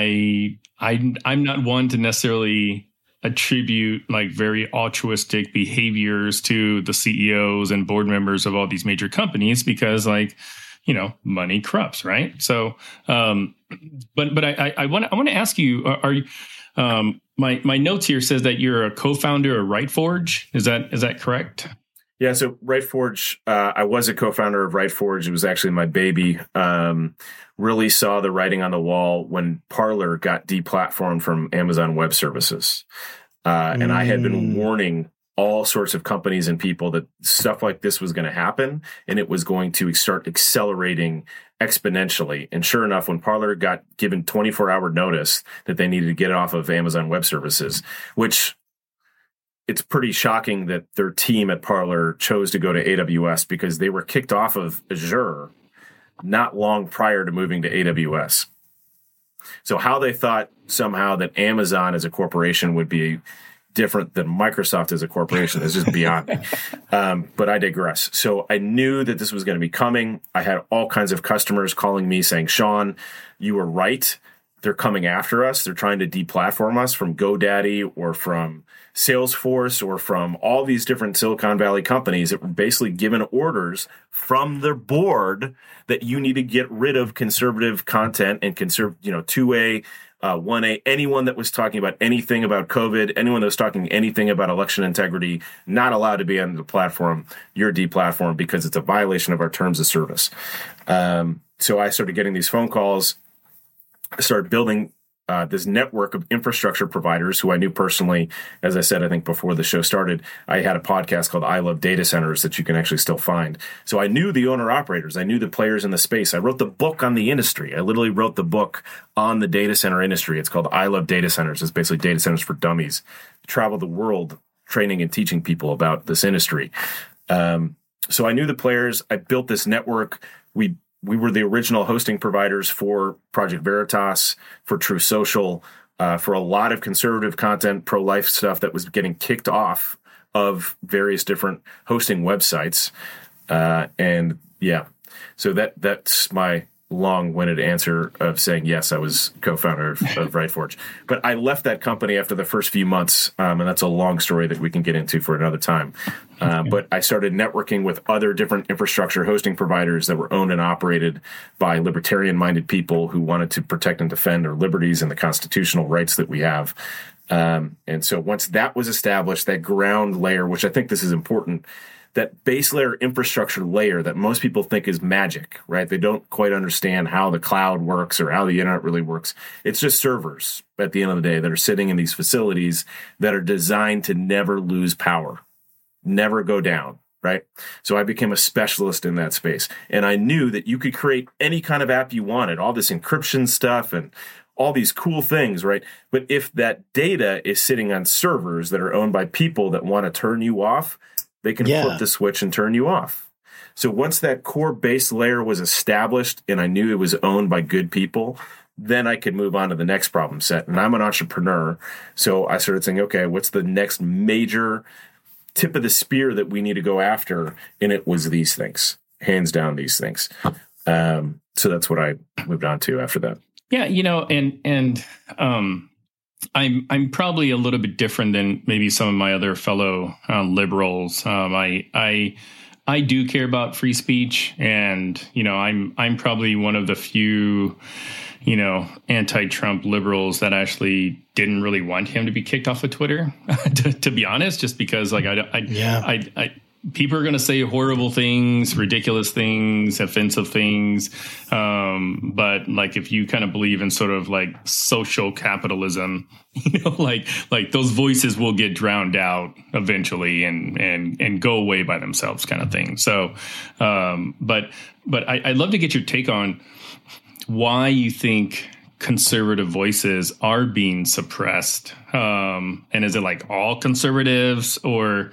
I'm not one to necessarily attribute like very altruistic behaviors to the CEOs and board members of all these major companies, because, like, money corrupts, right? So, but I want to ask you, are you, my notes here says that you're a co-founder of RightForge. Is that correct? Yeah, so RightForge, I was a co-founder of RightForge. It was actually my baby. Really saw the writing on the wall when Parler got deplatformed from Amazon Web Services. And I had been warning all sorts of companies and people that stuff like this was going to happen, and it was going to start accelerating exponentially. And sure enough, when Parler got given 24-hour notice that they needed to get it off of Amazon Web Services, which it's pretty shocking that their team at Parler chose to go to AWS, because they were kicked off of Azure not long prior to moving to AWS. So how they thought somehow that Amazon as a corporation would be different than Microsoft as a corporation is just beyond me. But I digress. So I knew that this was going to be coming. I had all kinds of customers calling me saying, Sean, you were right. They're coming after us. They're trying to deplatform us from GoDaddy or from Salesforce or from all these different Silicon Valley companies that were basically given orders from their board that you need to get rid of conservative content and 2A, 1A, anyone that was talking about anything about COVID, anyone that was talking anything about election integrity, not allowed to be on the platform. You're deplatformed because it's a violation of our terms of service. So I started getting these phone calls. I started building this network of infrastructure providers who I knew personally. As I said, I think before the show started, I had a podcast called I Love Data Centers that you can actually still find. So I knew the owner-operators. I knew the players in the space. I wrote the book on the industry. I literally wrote the book on the data center industry. It's called I Love Data Centers. It's basically data centers for dummies. I traveled the world training and teaching people about this industry. So I knew the players. I built this network. We were the original hosting providers for Project Veritas, for True Social, for a lot of conservative content, pro-life stuff that was getting kicked off of various different hosting websites. So that's my long-winded answer of saying, yes, I was co-founder of RightForge. But I left that company after the first few months, and that's a long story that we can get into for another time. But I started networking with other different infrastructure hosting providers that were owned and operated by libertarian-minded people who wanted to protect and defend our liberties and the constitutional rights that we have. And so once that was established, that ground layer, which I think this is important, that base layer infrastructure layer that most people think is magic, right? They don't quite understand how the cloud works or how the internet really works. It's just servers at the end of the day that are sitting in these facilities that are designed to never lose power, never go down, right? So I became a specialist in that space. And I knew that you could create any kind of app you wanted, all this encryption stuff and all these cool things, right? But if that data is sitting on servers that are owned by people that want to turn you off, they can flip the switch and turn you off. So once that core base layer was established and I knew it was owned by good people, then I could move on to the next problem set. And I'm an entrepreneur. So I started saying, okay, what's the next major tip of the spear that we need to go after? And it was these things, hands down, these things. So that's what I moved on to after that. Yeah, I'm probably a little bit different than maybe some of my other fellow liberals. I do care about free speech, and I'm probably one of the few anti-Trump liberals that actually didn't really want him to be kicked off of Twitter, to be honest, just because people are going to say horrible things, ridiculous things, offensive things. But like, if you kind of believe in sort of like social capitalism, like those voices will get drowned out eventually and go away by themselves, kind of thing. So, but I'd love to get your take on why you think conservative voices are being suppressed. And is it like all conservatives, or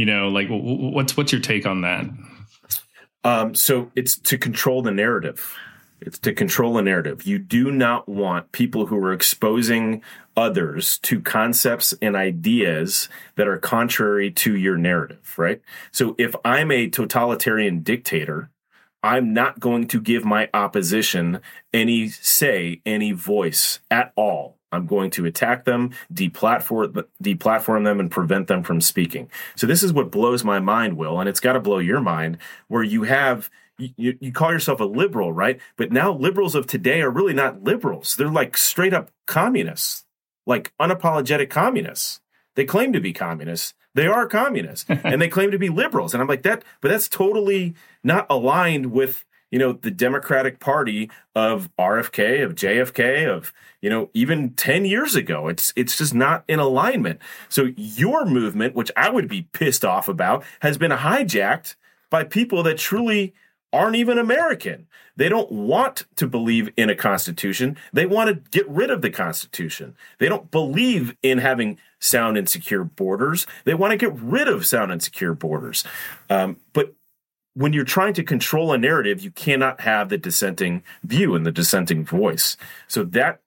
what's your take on that? So it's to control the narrative. It's to control a narrative. You do not want people who are exposing others to concepts and ideas that are contrary to your narrative, right? So if I'm a totalitarian dictator, I'm not going to give my opposition any say, any voice at all. I'm going to attack them, deplatform them, and prevent them from speaking. So this is what blows my mind, Will, and it's got to blow your mind, where you have, you call yourself a liberal, right? But now liberals of today are really not liberals. They're like straight up communists, like unapologetic communists. They claim to be communists. They are communists, and they claim to be liberals. And I'm like, but that's totally not aligned with, the Democratic Party of RFK, of JFK, of, even 10 years ago. It's just not in alignment. So your movement, which I would be pissed off about, has been hijacked by people that truly aren't even American. They don't want to believe in a constitution. They want to get rid of the Constitution. They don't believe in having sound and secure borders. They want to get rid of sound and secure borders. But when you're trying to control a narrative, you cannot have the dissenting view and the dissenting voice. So that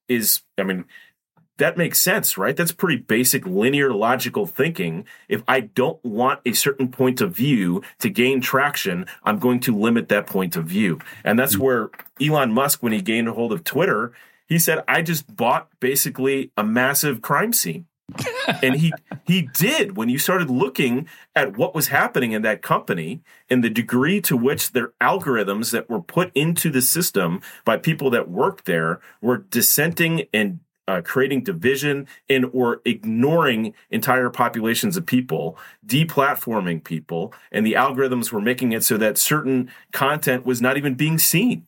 makes sense, right? That's pretty basic linear logical thinking. If I don't want a certain point of view to gain traction, I'm going to limit that point of view. And that's where Elon Musk, when he gained a hold of Twitter, he said, I just bought basically a massive crime scene. And he did. When you started looking at what was happening in that company and the degree to which their algorithms that were put into the system by people that worked there were dissenting and creating division or ignoring entire populations of people, deplatforming people, and the algorithms were making it so that certain content was not even being seen.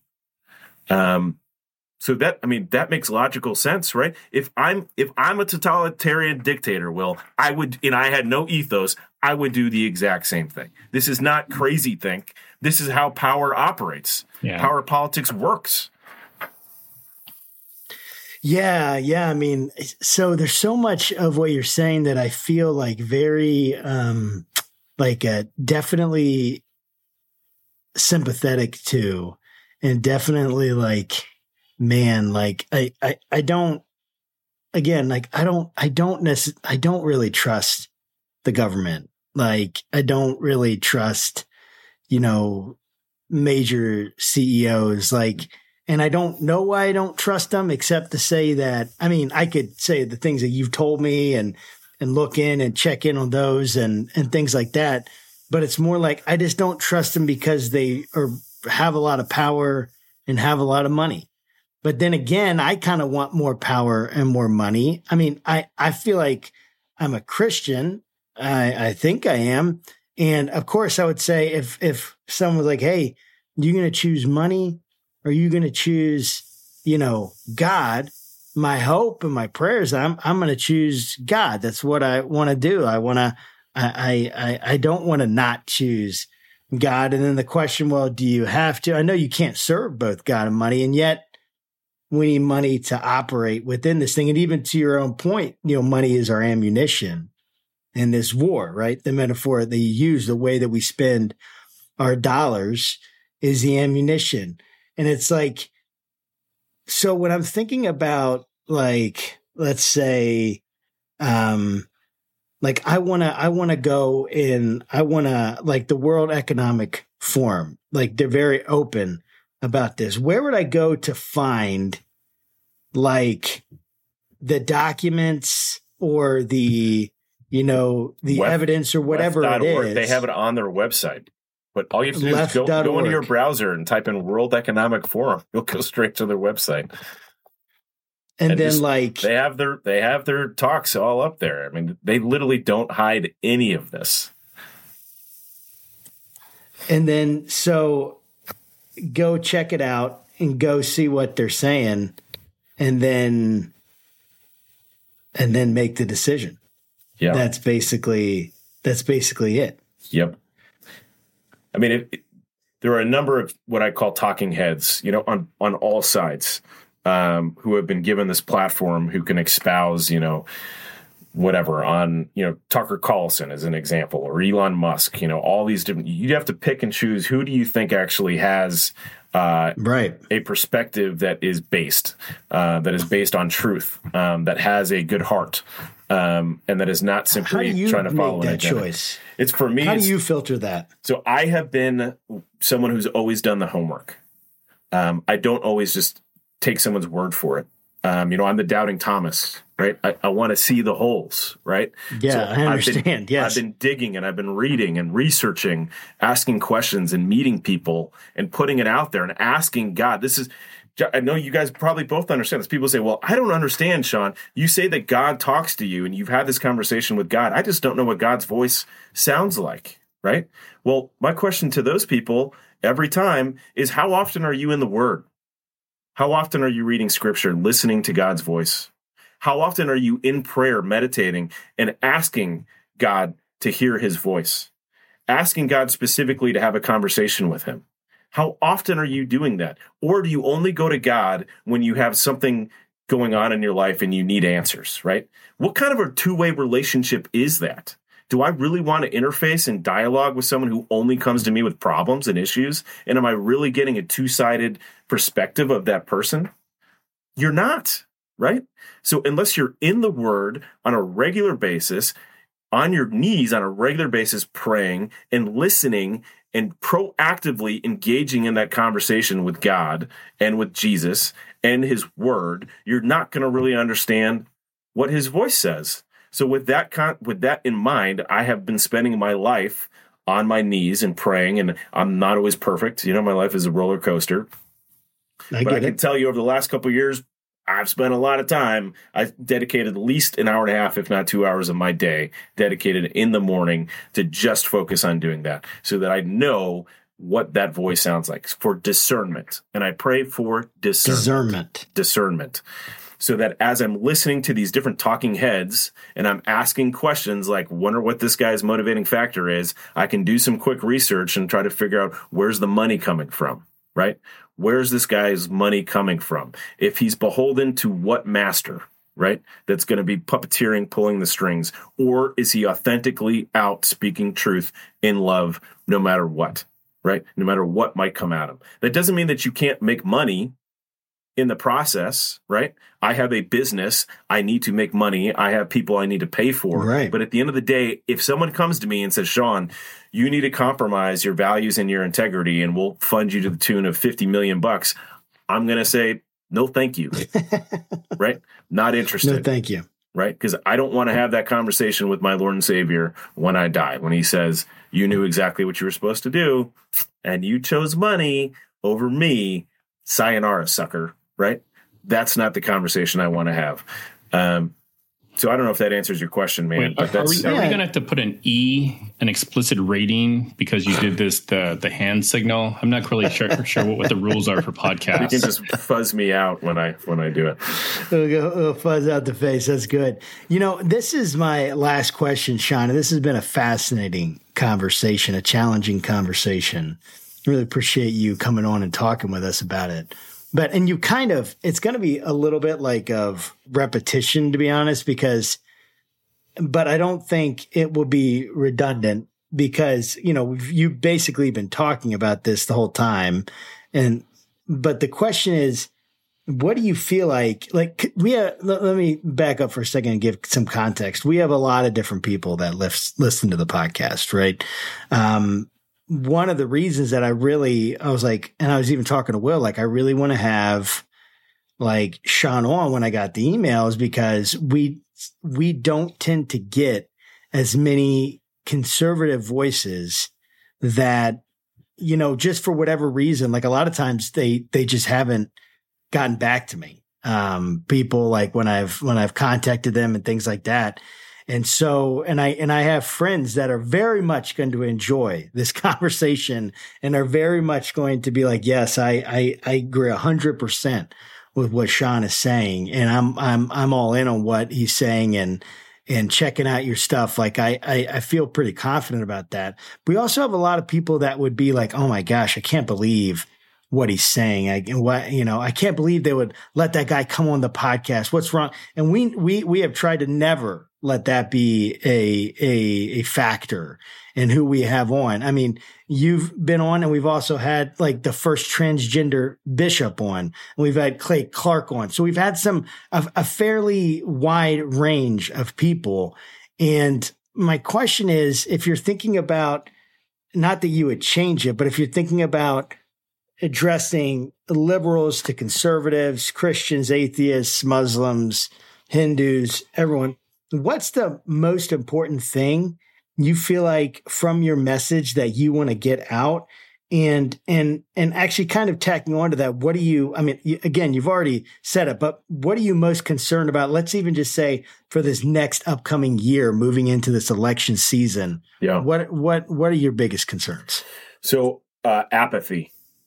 So that makes logical sense, right? If I'm a totalitarian dictator, Will, and I had no ethos, I would do the exact same thing. This is not crazy think. This is how power operates. Yeah. Power politics works. Yeah. So there's so much of what you're saying that I feel like very, definitely sympathetic to, and definitely like, man, like I don't really trust the government. Like I don't really trust, major CEOs, like, and I don't know why I don't trust them, except to say that, I could say the things that you've told me and look in and check in on those and things like that. But it's more like, I just don't trust them because they have a lot of power and have a lot of money. But then again, I kind of want more power and more money. I feel like I'm a Christian. I think I am. And of course I would say if someone was like, hey, you going to choose money or are you going to choose, God? My hope and my prayers, I'm going to choose God. That's what I want to do. I don't want to not choose God. And then the question, well, do you have to? I know you can't serve both God and money, and yet we need money to operate within this thing. And even to your own point, money is our ammunition in this war, right? The metaphor that you use, the way that we spend our dollars is the ammunition. And it's like, so when I'm thinking about like, let's say, like I want to go in, like the World Economic Forum, like they're very open about this. Where would I go to find like the documents or the evidence or whatever it is? They have it on their website. But all you have to do is go into your browser and type in World Economic Forum. You'll go straight to their website. And then they have their talks all up there. I mean, they literally don't hide any of this. And then so go check it out and go see what they're saying, and then make the decision. Yeah, that's basically it. Yep. I mean, there are a number of what I call talking heads, on all sides, who have been given this platform, who can espouse, whatever on, Tucker Carlson as an example, or Elon Musk, all these different, you have to pick and choose who do you think actually has a perspective that is based on truth, that has a good heart, and that is not simply trying to follow an agenda. Choice? It's for me. How do you filter that? So I have been someone who's always done the homework. I don't always just take someone's word for it. I'm the doubting Thomas, right? I want to see the holes, right? Yeah, so I understand. Yes. I've been digging and I've been reading and researching, asking questions and meeting people and putting it out there and asking God. I know you guys probably both understand this. People say, well, I don't understand, Sean. You say that God talks to you and you've had this conversation with God. I just don't know what God's voice sounds like, right? Well, my question to those people every time is, how often are you in the Word? How often are you reading Scripture, listening to God's voice? How often are you in prayer, meditating, and asking God to hear his voice? Asking God specifically to have a conversation with him? How often are you doing that? Or do you only go to God when you have something going on in your life and you need answers, right? What kind of a two-way relationship is that? Do I really want to interface and dialogue with someone who only comes to me with problems and issues? And am I really getting a two-sided perspective of that person? You're not, right? So unless you're in the Word on a regular basis, on your knees on a regular basis, praying and listening and proactively engaging in that conversation with God and with Jesus and his Word, you're not going to really understand what his voice says. So with that in mind, I have been spending my life on my knees and praying, and I'm not always perfect. My life is a roller coaster. But I can tell you over the last couple of years, I've spent a lot of time. I've dedicated at least an hour and a half, if not 2 hours of my day, dedicated in the morning to just focus on doing that so that I know what that voice sounds like, for discernment. And I pray for discernment. So that as I'm listening to these different talking heads and I'm asking questions like, wonder what this guy's motivating factor is, I can do some quick research and try to figure out where's the money coming from, right? Where's this guy's money coming from? If he's beholden to what master, right, that's going to be puppeteering, pulling the strings, or is he authentically out speaking truth in love no matter what, right? No matter what might come at him. That doesn't mean that you can't make money in the process, right? I have a business. I need to make money. I have people I need to pay for. Right. But at the end of the day, if someone comes to me and says, Sean, you need to compromise your values and your integrity, and we'll fund you to the tune of $50 million, I'm going to say, no, thank you. Right? Not interested. No, thank you. Right? Because I don't want to have that conversation with my Lord and Savior when I die, when he says, you knew exactly what you were supposed to do, and you chose money over me. Sayonara, sucker. Right? That's not the conversation I want to have. So I don't know if that answers your question, man. Wait, are we going to have to put an explicit rating because you did the hand signal? I'm not really sure what the rules are for podcasts. You can just fuzz me out when I do it. It'll fuzz out the face. That's good. This is my last question, Sean. This has been a fascinating conversation, a challenging conversation. Really appreciate you coming on and talking with us about it. And you it's going to be a little bit like of repetition, to be honest, but I don't think it will be redundant because, you've basically been talking about this the whole time. But the question is, what do you feel like let me back up for a second and give some context. We have a lot of different people that listen to the podcast, right? One of the reasons that I was like, and I was even talking to Will, like, I really want to have like Sean on when I got the emails, because we don't tend to get as many conservative voices that, just for whatever reason, like a lot of times they just haven't gotten back to me. People like when I've contacted them and things like that. And so, and I have friends that are very much going to enjoy this conversation and are very much going to be like, yes, I agree 100% with what Sean is saying. And I'm all in on what he's saying and checking out your stuff. Like I feel pretty confident about that. We also have a lot of people that would be like, oh my gosh, I can't believe what he's saying. I can't believe they would let that guy come on the podcast. What's wrong? And we have tried to never let that be a factor in who we have on. I mean, you've been on, and we've also had like the first transgender bishop on, and we've had Clay Clark on. So we've had a fairly wide range of people. And my question is, if you're thinking about, not that you would change it, but if you're thinking about addressing liberals to conservatives, Christians, atheists, Muslims, Hindus, everyone, what's the most important thing you feel like from your message that you want to get out? And actually kind of tacking on to that, again, you've already said it, but what are you most concerned about? Let's even just say for this next upcoming year, moving into this election season. Yeah. What are your biggest concerns? So, apathy.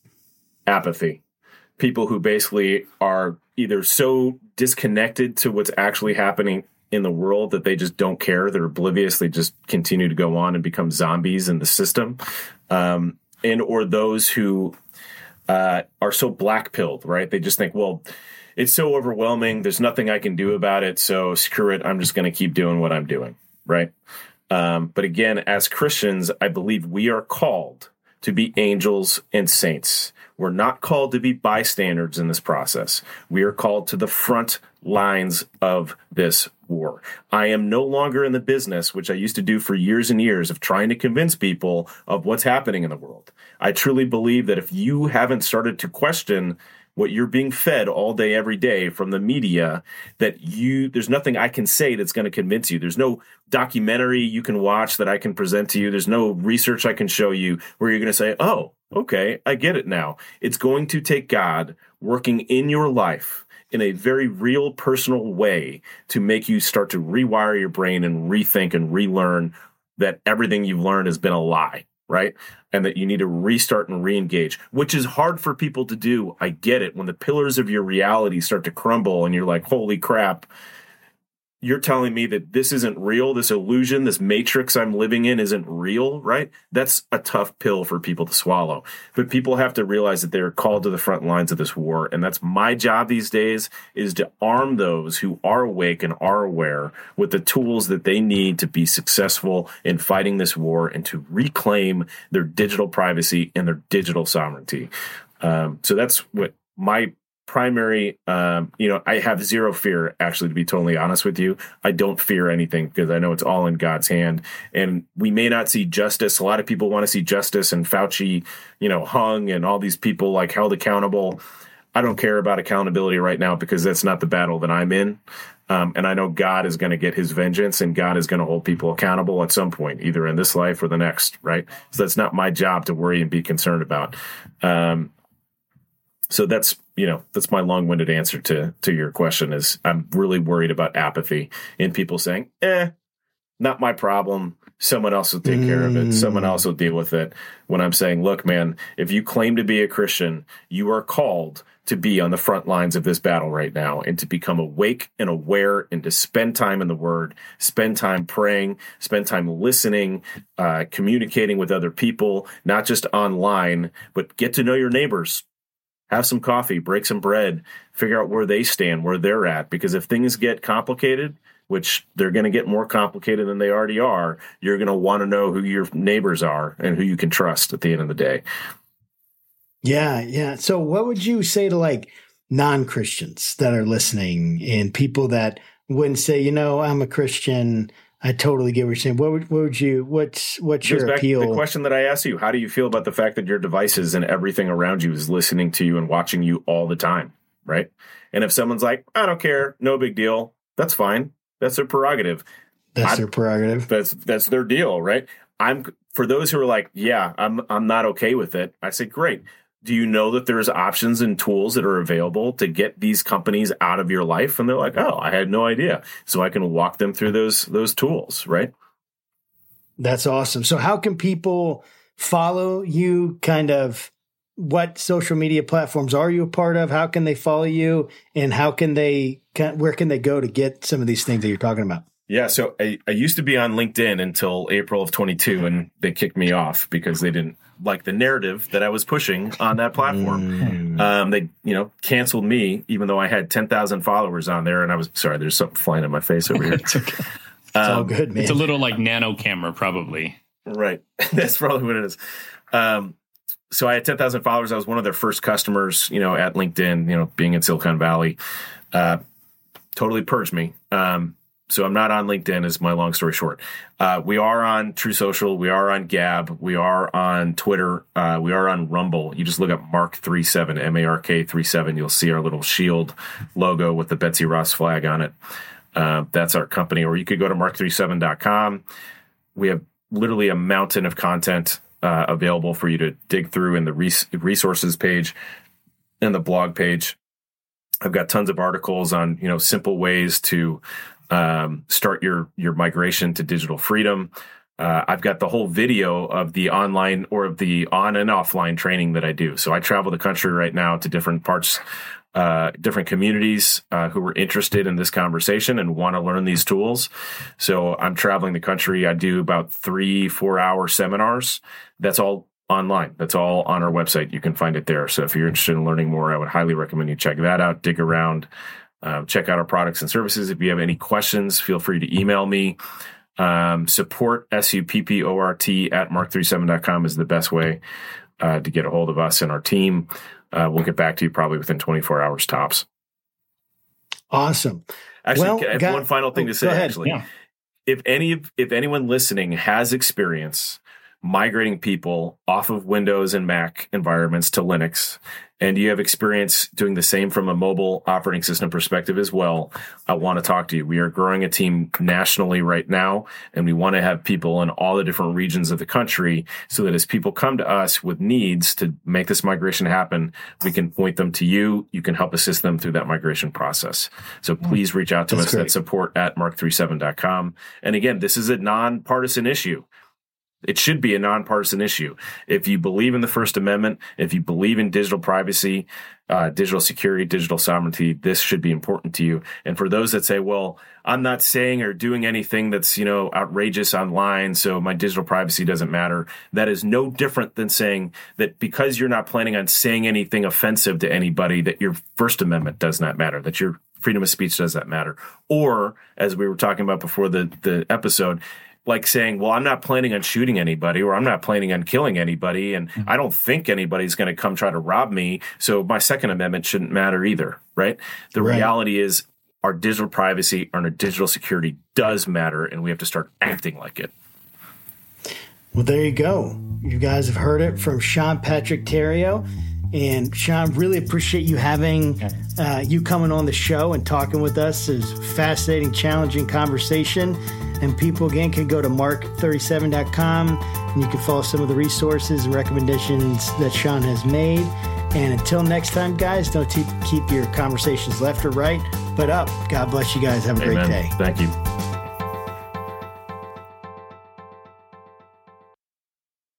People who basically are either so disconnected to what's actually happening in the world that they just don't care. They're oblivious. They just continue to go on and become zombies in the system. Or those who are so black-pilled, right? They just think, well, it's so overwhelming. There's nothing I can do about it. So screw it. I'm just going to keep doing what I'm doing, right? But again, as Christians, I believe we are called to be angels and saints. We're not called to be bystanders in this process. We are called to the front lines of this war. I am no longer in the business, which I used to do for years and years, of trying to convince people of what's happening in the world. I truly believe that if you haven't started to question what you're being fed all day, every day from the media, there's nothing I can say that's going to convince you. There's no documentary you can watch that I can present to you. There's no research I can show you where you're going to say, oh, okay, I get it now. It's going to take God working in your life in a very real, personal way to make you start to rewire your brain and rethink and relearn that everything you've learned has been a lie, right? And that you need to restart and re-engage, which is hard for people to do. I get it. When the pillars of your reality start to crumble and you're like, holy crap, you're telling me that this isn't real, this illusion, this matrix I'm living in isn't real, right? That's a tough pill for people to swallow. But people have to realize that they're called to the front lines of this war. And that's my job these days, is to arm those who are awake and are aware with the tools that they need to be successful in fighting this war and to reclaim their digital privacy and their digital sovereignty. So that's what my primary, I have zero fear, actually, to be totally honest with you. I don't fear anything because I know it's all in God's hand. And we may not see justice. A lot of people want to see justice and Fauci, hung and all these people like held accountable. I don't care about accountability right now because that's not the battle that I'm in. And I know God is going to get his vengeance and God is going to hold people accountable at some point, either in this life or the next, right? So that's not my job to worry and be concerned about. So that's my long-winded answer to your question is I'm really worried about apathy in people saying, not my problem. Someone else will take care of it. Someone else will deal with it. When I'm saying, look, man, if you claim to be a Christian, you are called to be on the front lines of this battle right now and to become awake and aware and to spend time in the Word, spend time praying, spend time listening, communicating with other people, not just online, but get to know your neighbors. Have some coffee, break some bread, figure out where they stand, where they're at. Because if things get complicated, which they're going to get more complicated than they already are, you're going to want to know who your neighbors are and who you can trust at the end of the day. Yeah. Yeah. So what would you say to like non-Christians that are listening and people that wouldn't say, you know, I'm a Christian, I totally get what you're saying. What's your appeal? The question that I asked you, how do you feel about the fact that your devices and everything around you is listening to you and watching you all the time, right? And if someone's like, I don't care, no big deal, that's fine. That's their prerogative. Their prerogative. That's their deal, right? For those who are like, yeah, I'm not okay with it. I say, great. Do you know that there's options and tools that are available to get these companies out of your life? And they're like, oh, I had no idea. So I can walk them through those tools, right? That's awesome. So how can people follow you? Kind of what social media platforms are you a part of? How can they follow you? And where can they go to get some of these things that you're talking about? Yeah. So I used to be on LinkedIn until April of 22, and they kicked me off because they didn't like the narrative that I was pushing on that platform. They, canceled me, even though I had 10,000 followers on there. And I was sorry, there's something flying in my face over here. It's okay. It's all good, man. It's a little like nano camera, probably. Right. That's probably what it is. So I had 10,000 followers. I was one of their first customers, at LinkedIn, being in Silicon Valley, totally purged me. So I'm not on LinkedIn is my long story short. We are on True Social. We are on Gab. We are on Twitter. We are on Rumble. You just look up Mark37, MARK37. You'll see our little shield logo with the Betsy Ross flag on it. That's our company. Or you could go to mark37.com. We have literally a mountain of content available for you to dig through in the resources page and the blog page. I've got tons of articles on, simple ways to start your migration to digital freedom. I've got the whole video of the online or of the on and offline training that I do. So I travel the country right now to different parts, different communities who are interested in this conversation and want to learn these tools. So I'm traveling the country. I do about 3-4 hour seminars. That's all online. That's all on our website. You can find it there. So if you're interested in learning more, I would highly recommend you check that out, dig around. Check out our products and services. If you have any questions, feel free to email me. Support, SUPPORT at mark37.com is the best way to get a hold of us and our team. We'll get back to you probably within 24 hours tops. Awesome. Actually, I have one final thing to say, actually. Yeah. If anyone listening has experience migrating people off of Windows and Mac environments to Linux, and you have experience doing the same from a mobile operating system perspective as well, I want to talk to you. We are growing a team nationally right now, and we want to have people in all the different regions of the country so that as people come to us with needs to make this migration happen, we can point them to you. You can help assist them through that migration process. So please reach out to us at support@mark37.com. And again, this is a nonpartisan issue. It should be a nonpartisan issue. If you believe in the First Amendment, if you believe in digital privacy, digital security, digital sovereignty, this should be important to you. And for those that say, well, I'm not saying or doing anything that's, outrageous online, so my digital privacy doesn't matter, that is no different than saying that because you're not planning on saying anything offensive to anybody, that your First Amendment does not matter, that your freedom of speech does not matter. Or, as we were talking about before the episode, like saying, well, I'm not planning on shooting anybody, or I'm not planning on killing anybody, and I don't think anybody's going to come try to rob me, so my Second Amendment shouldn't matter either, right? The reality is our digital privacy and our digital security does matter, and we have to start acting like it. Well, there you go. You guys have heard it from Sean Patrick Theriault. And Sean, really appreciate you having you coming on the show and talking with us. It's a fascinating, challenging conversation. And people, again, can go to mark37.com and you can follow some of the resources and recommendations that Sean has made. And until next time, guys, don't keep your conversations left or right, but up. God bless you guys. Have a great day. Thank you.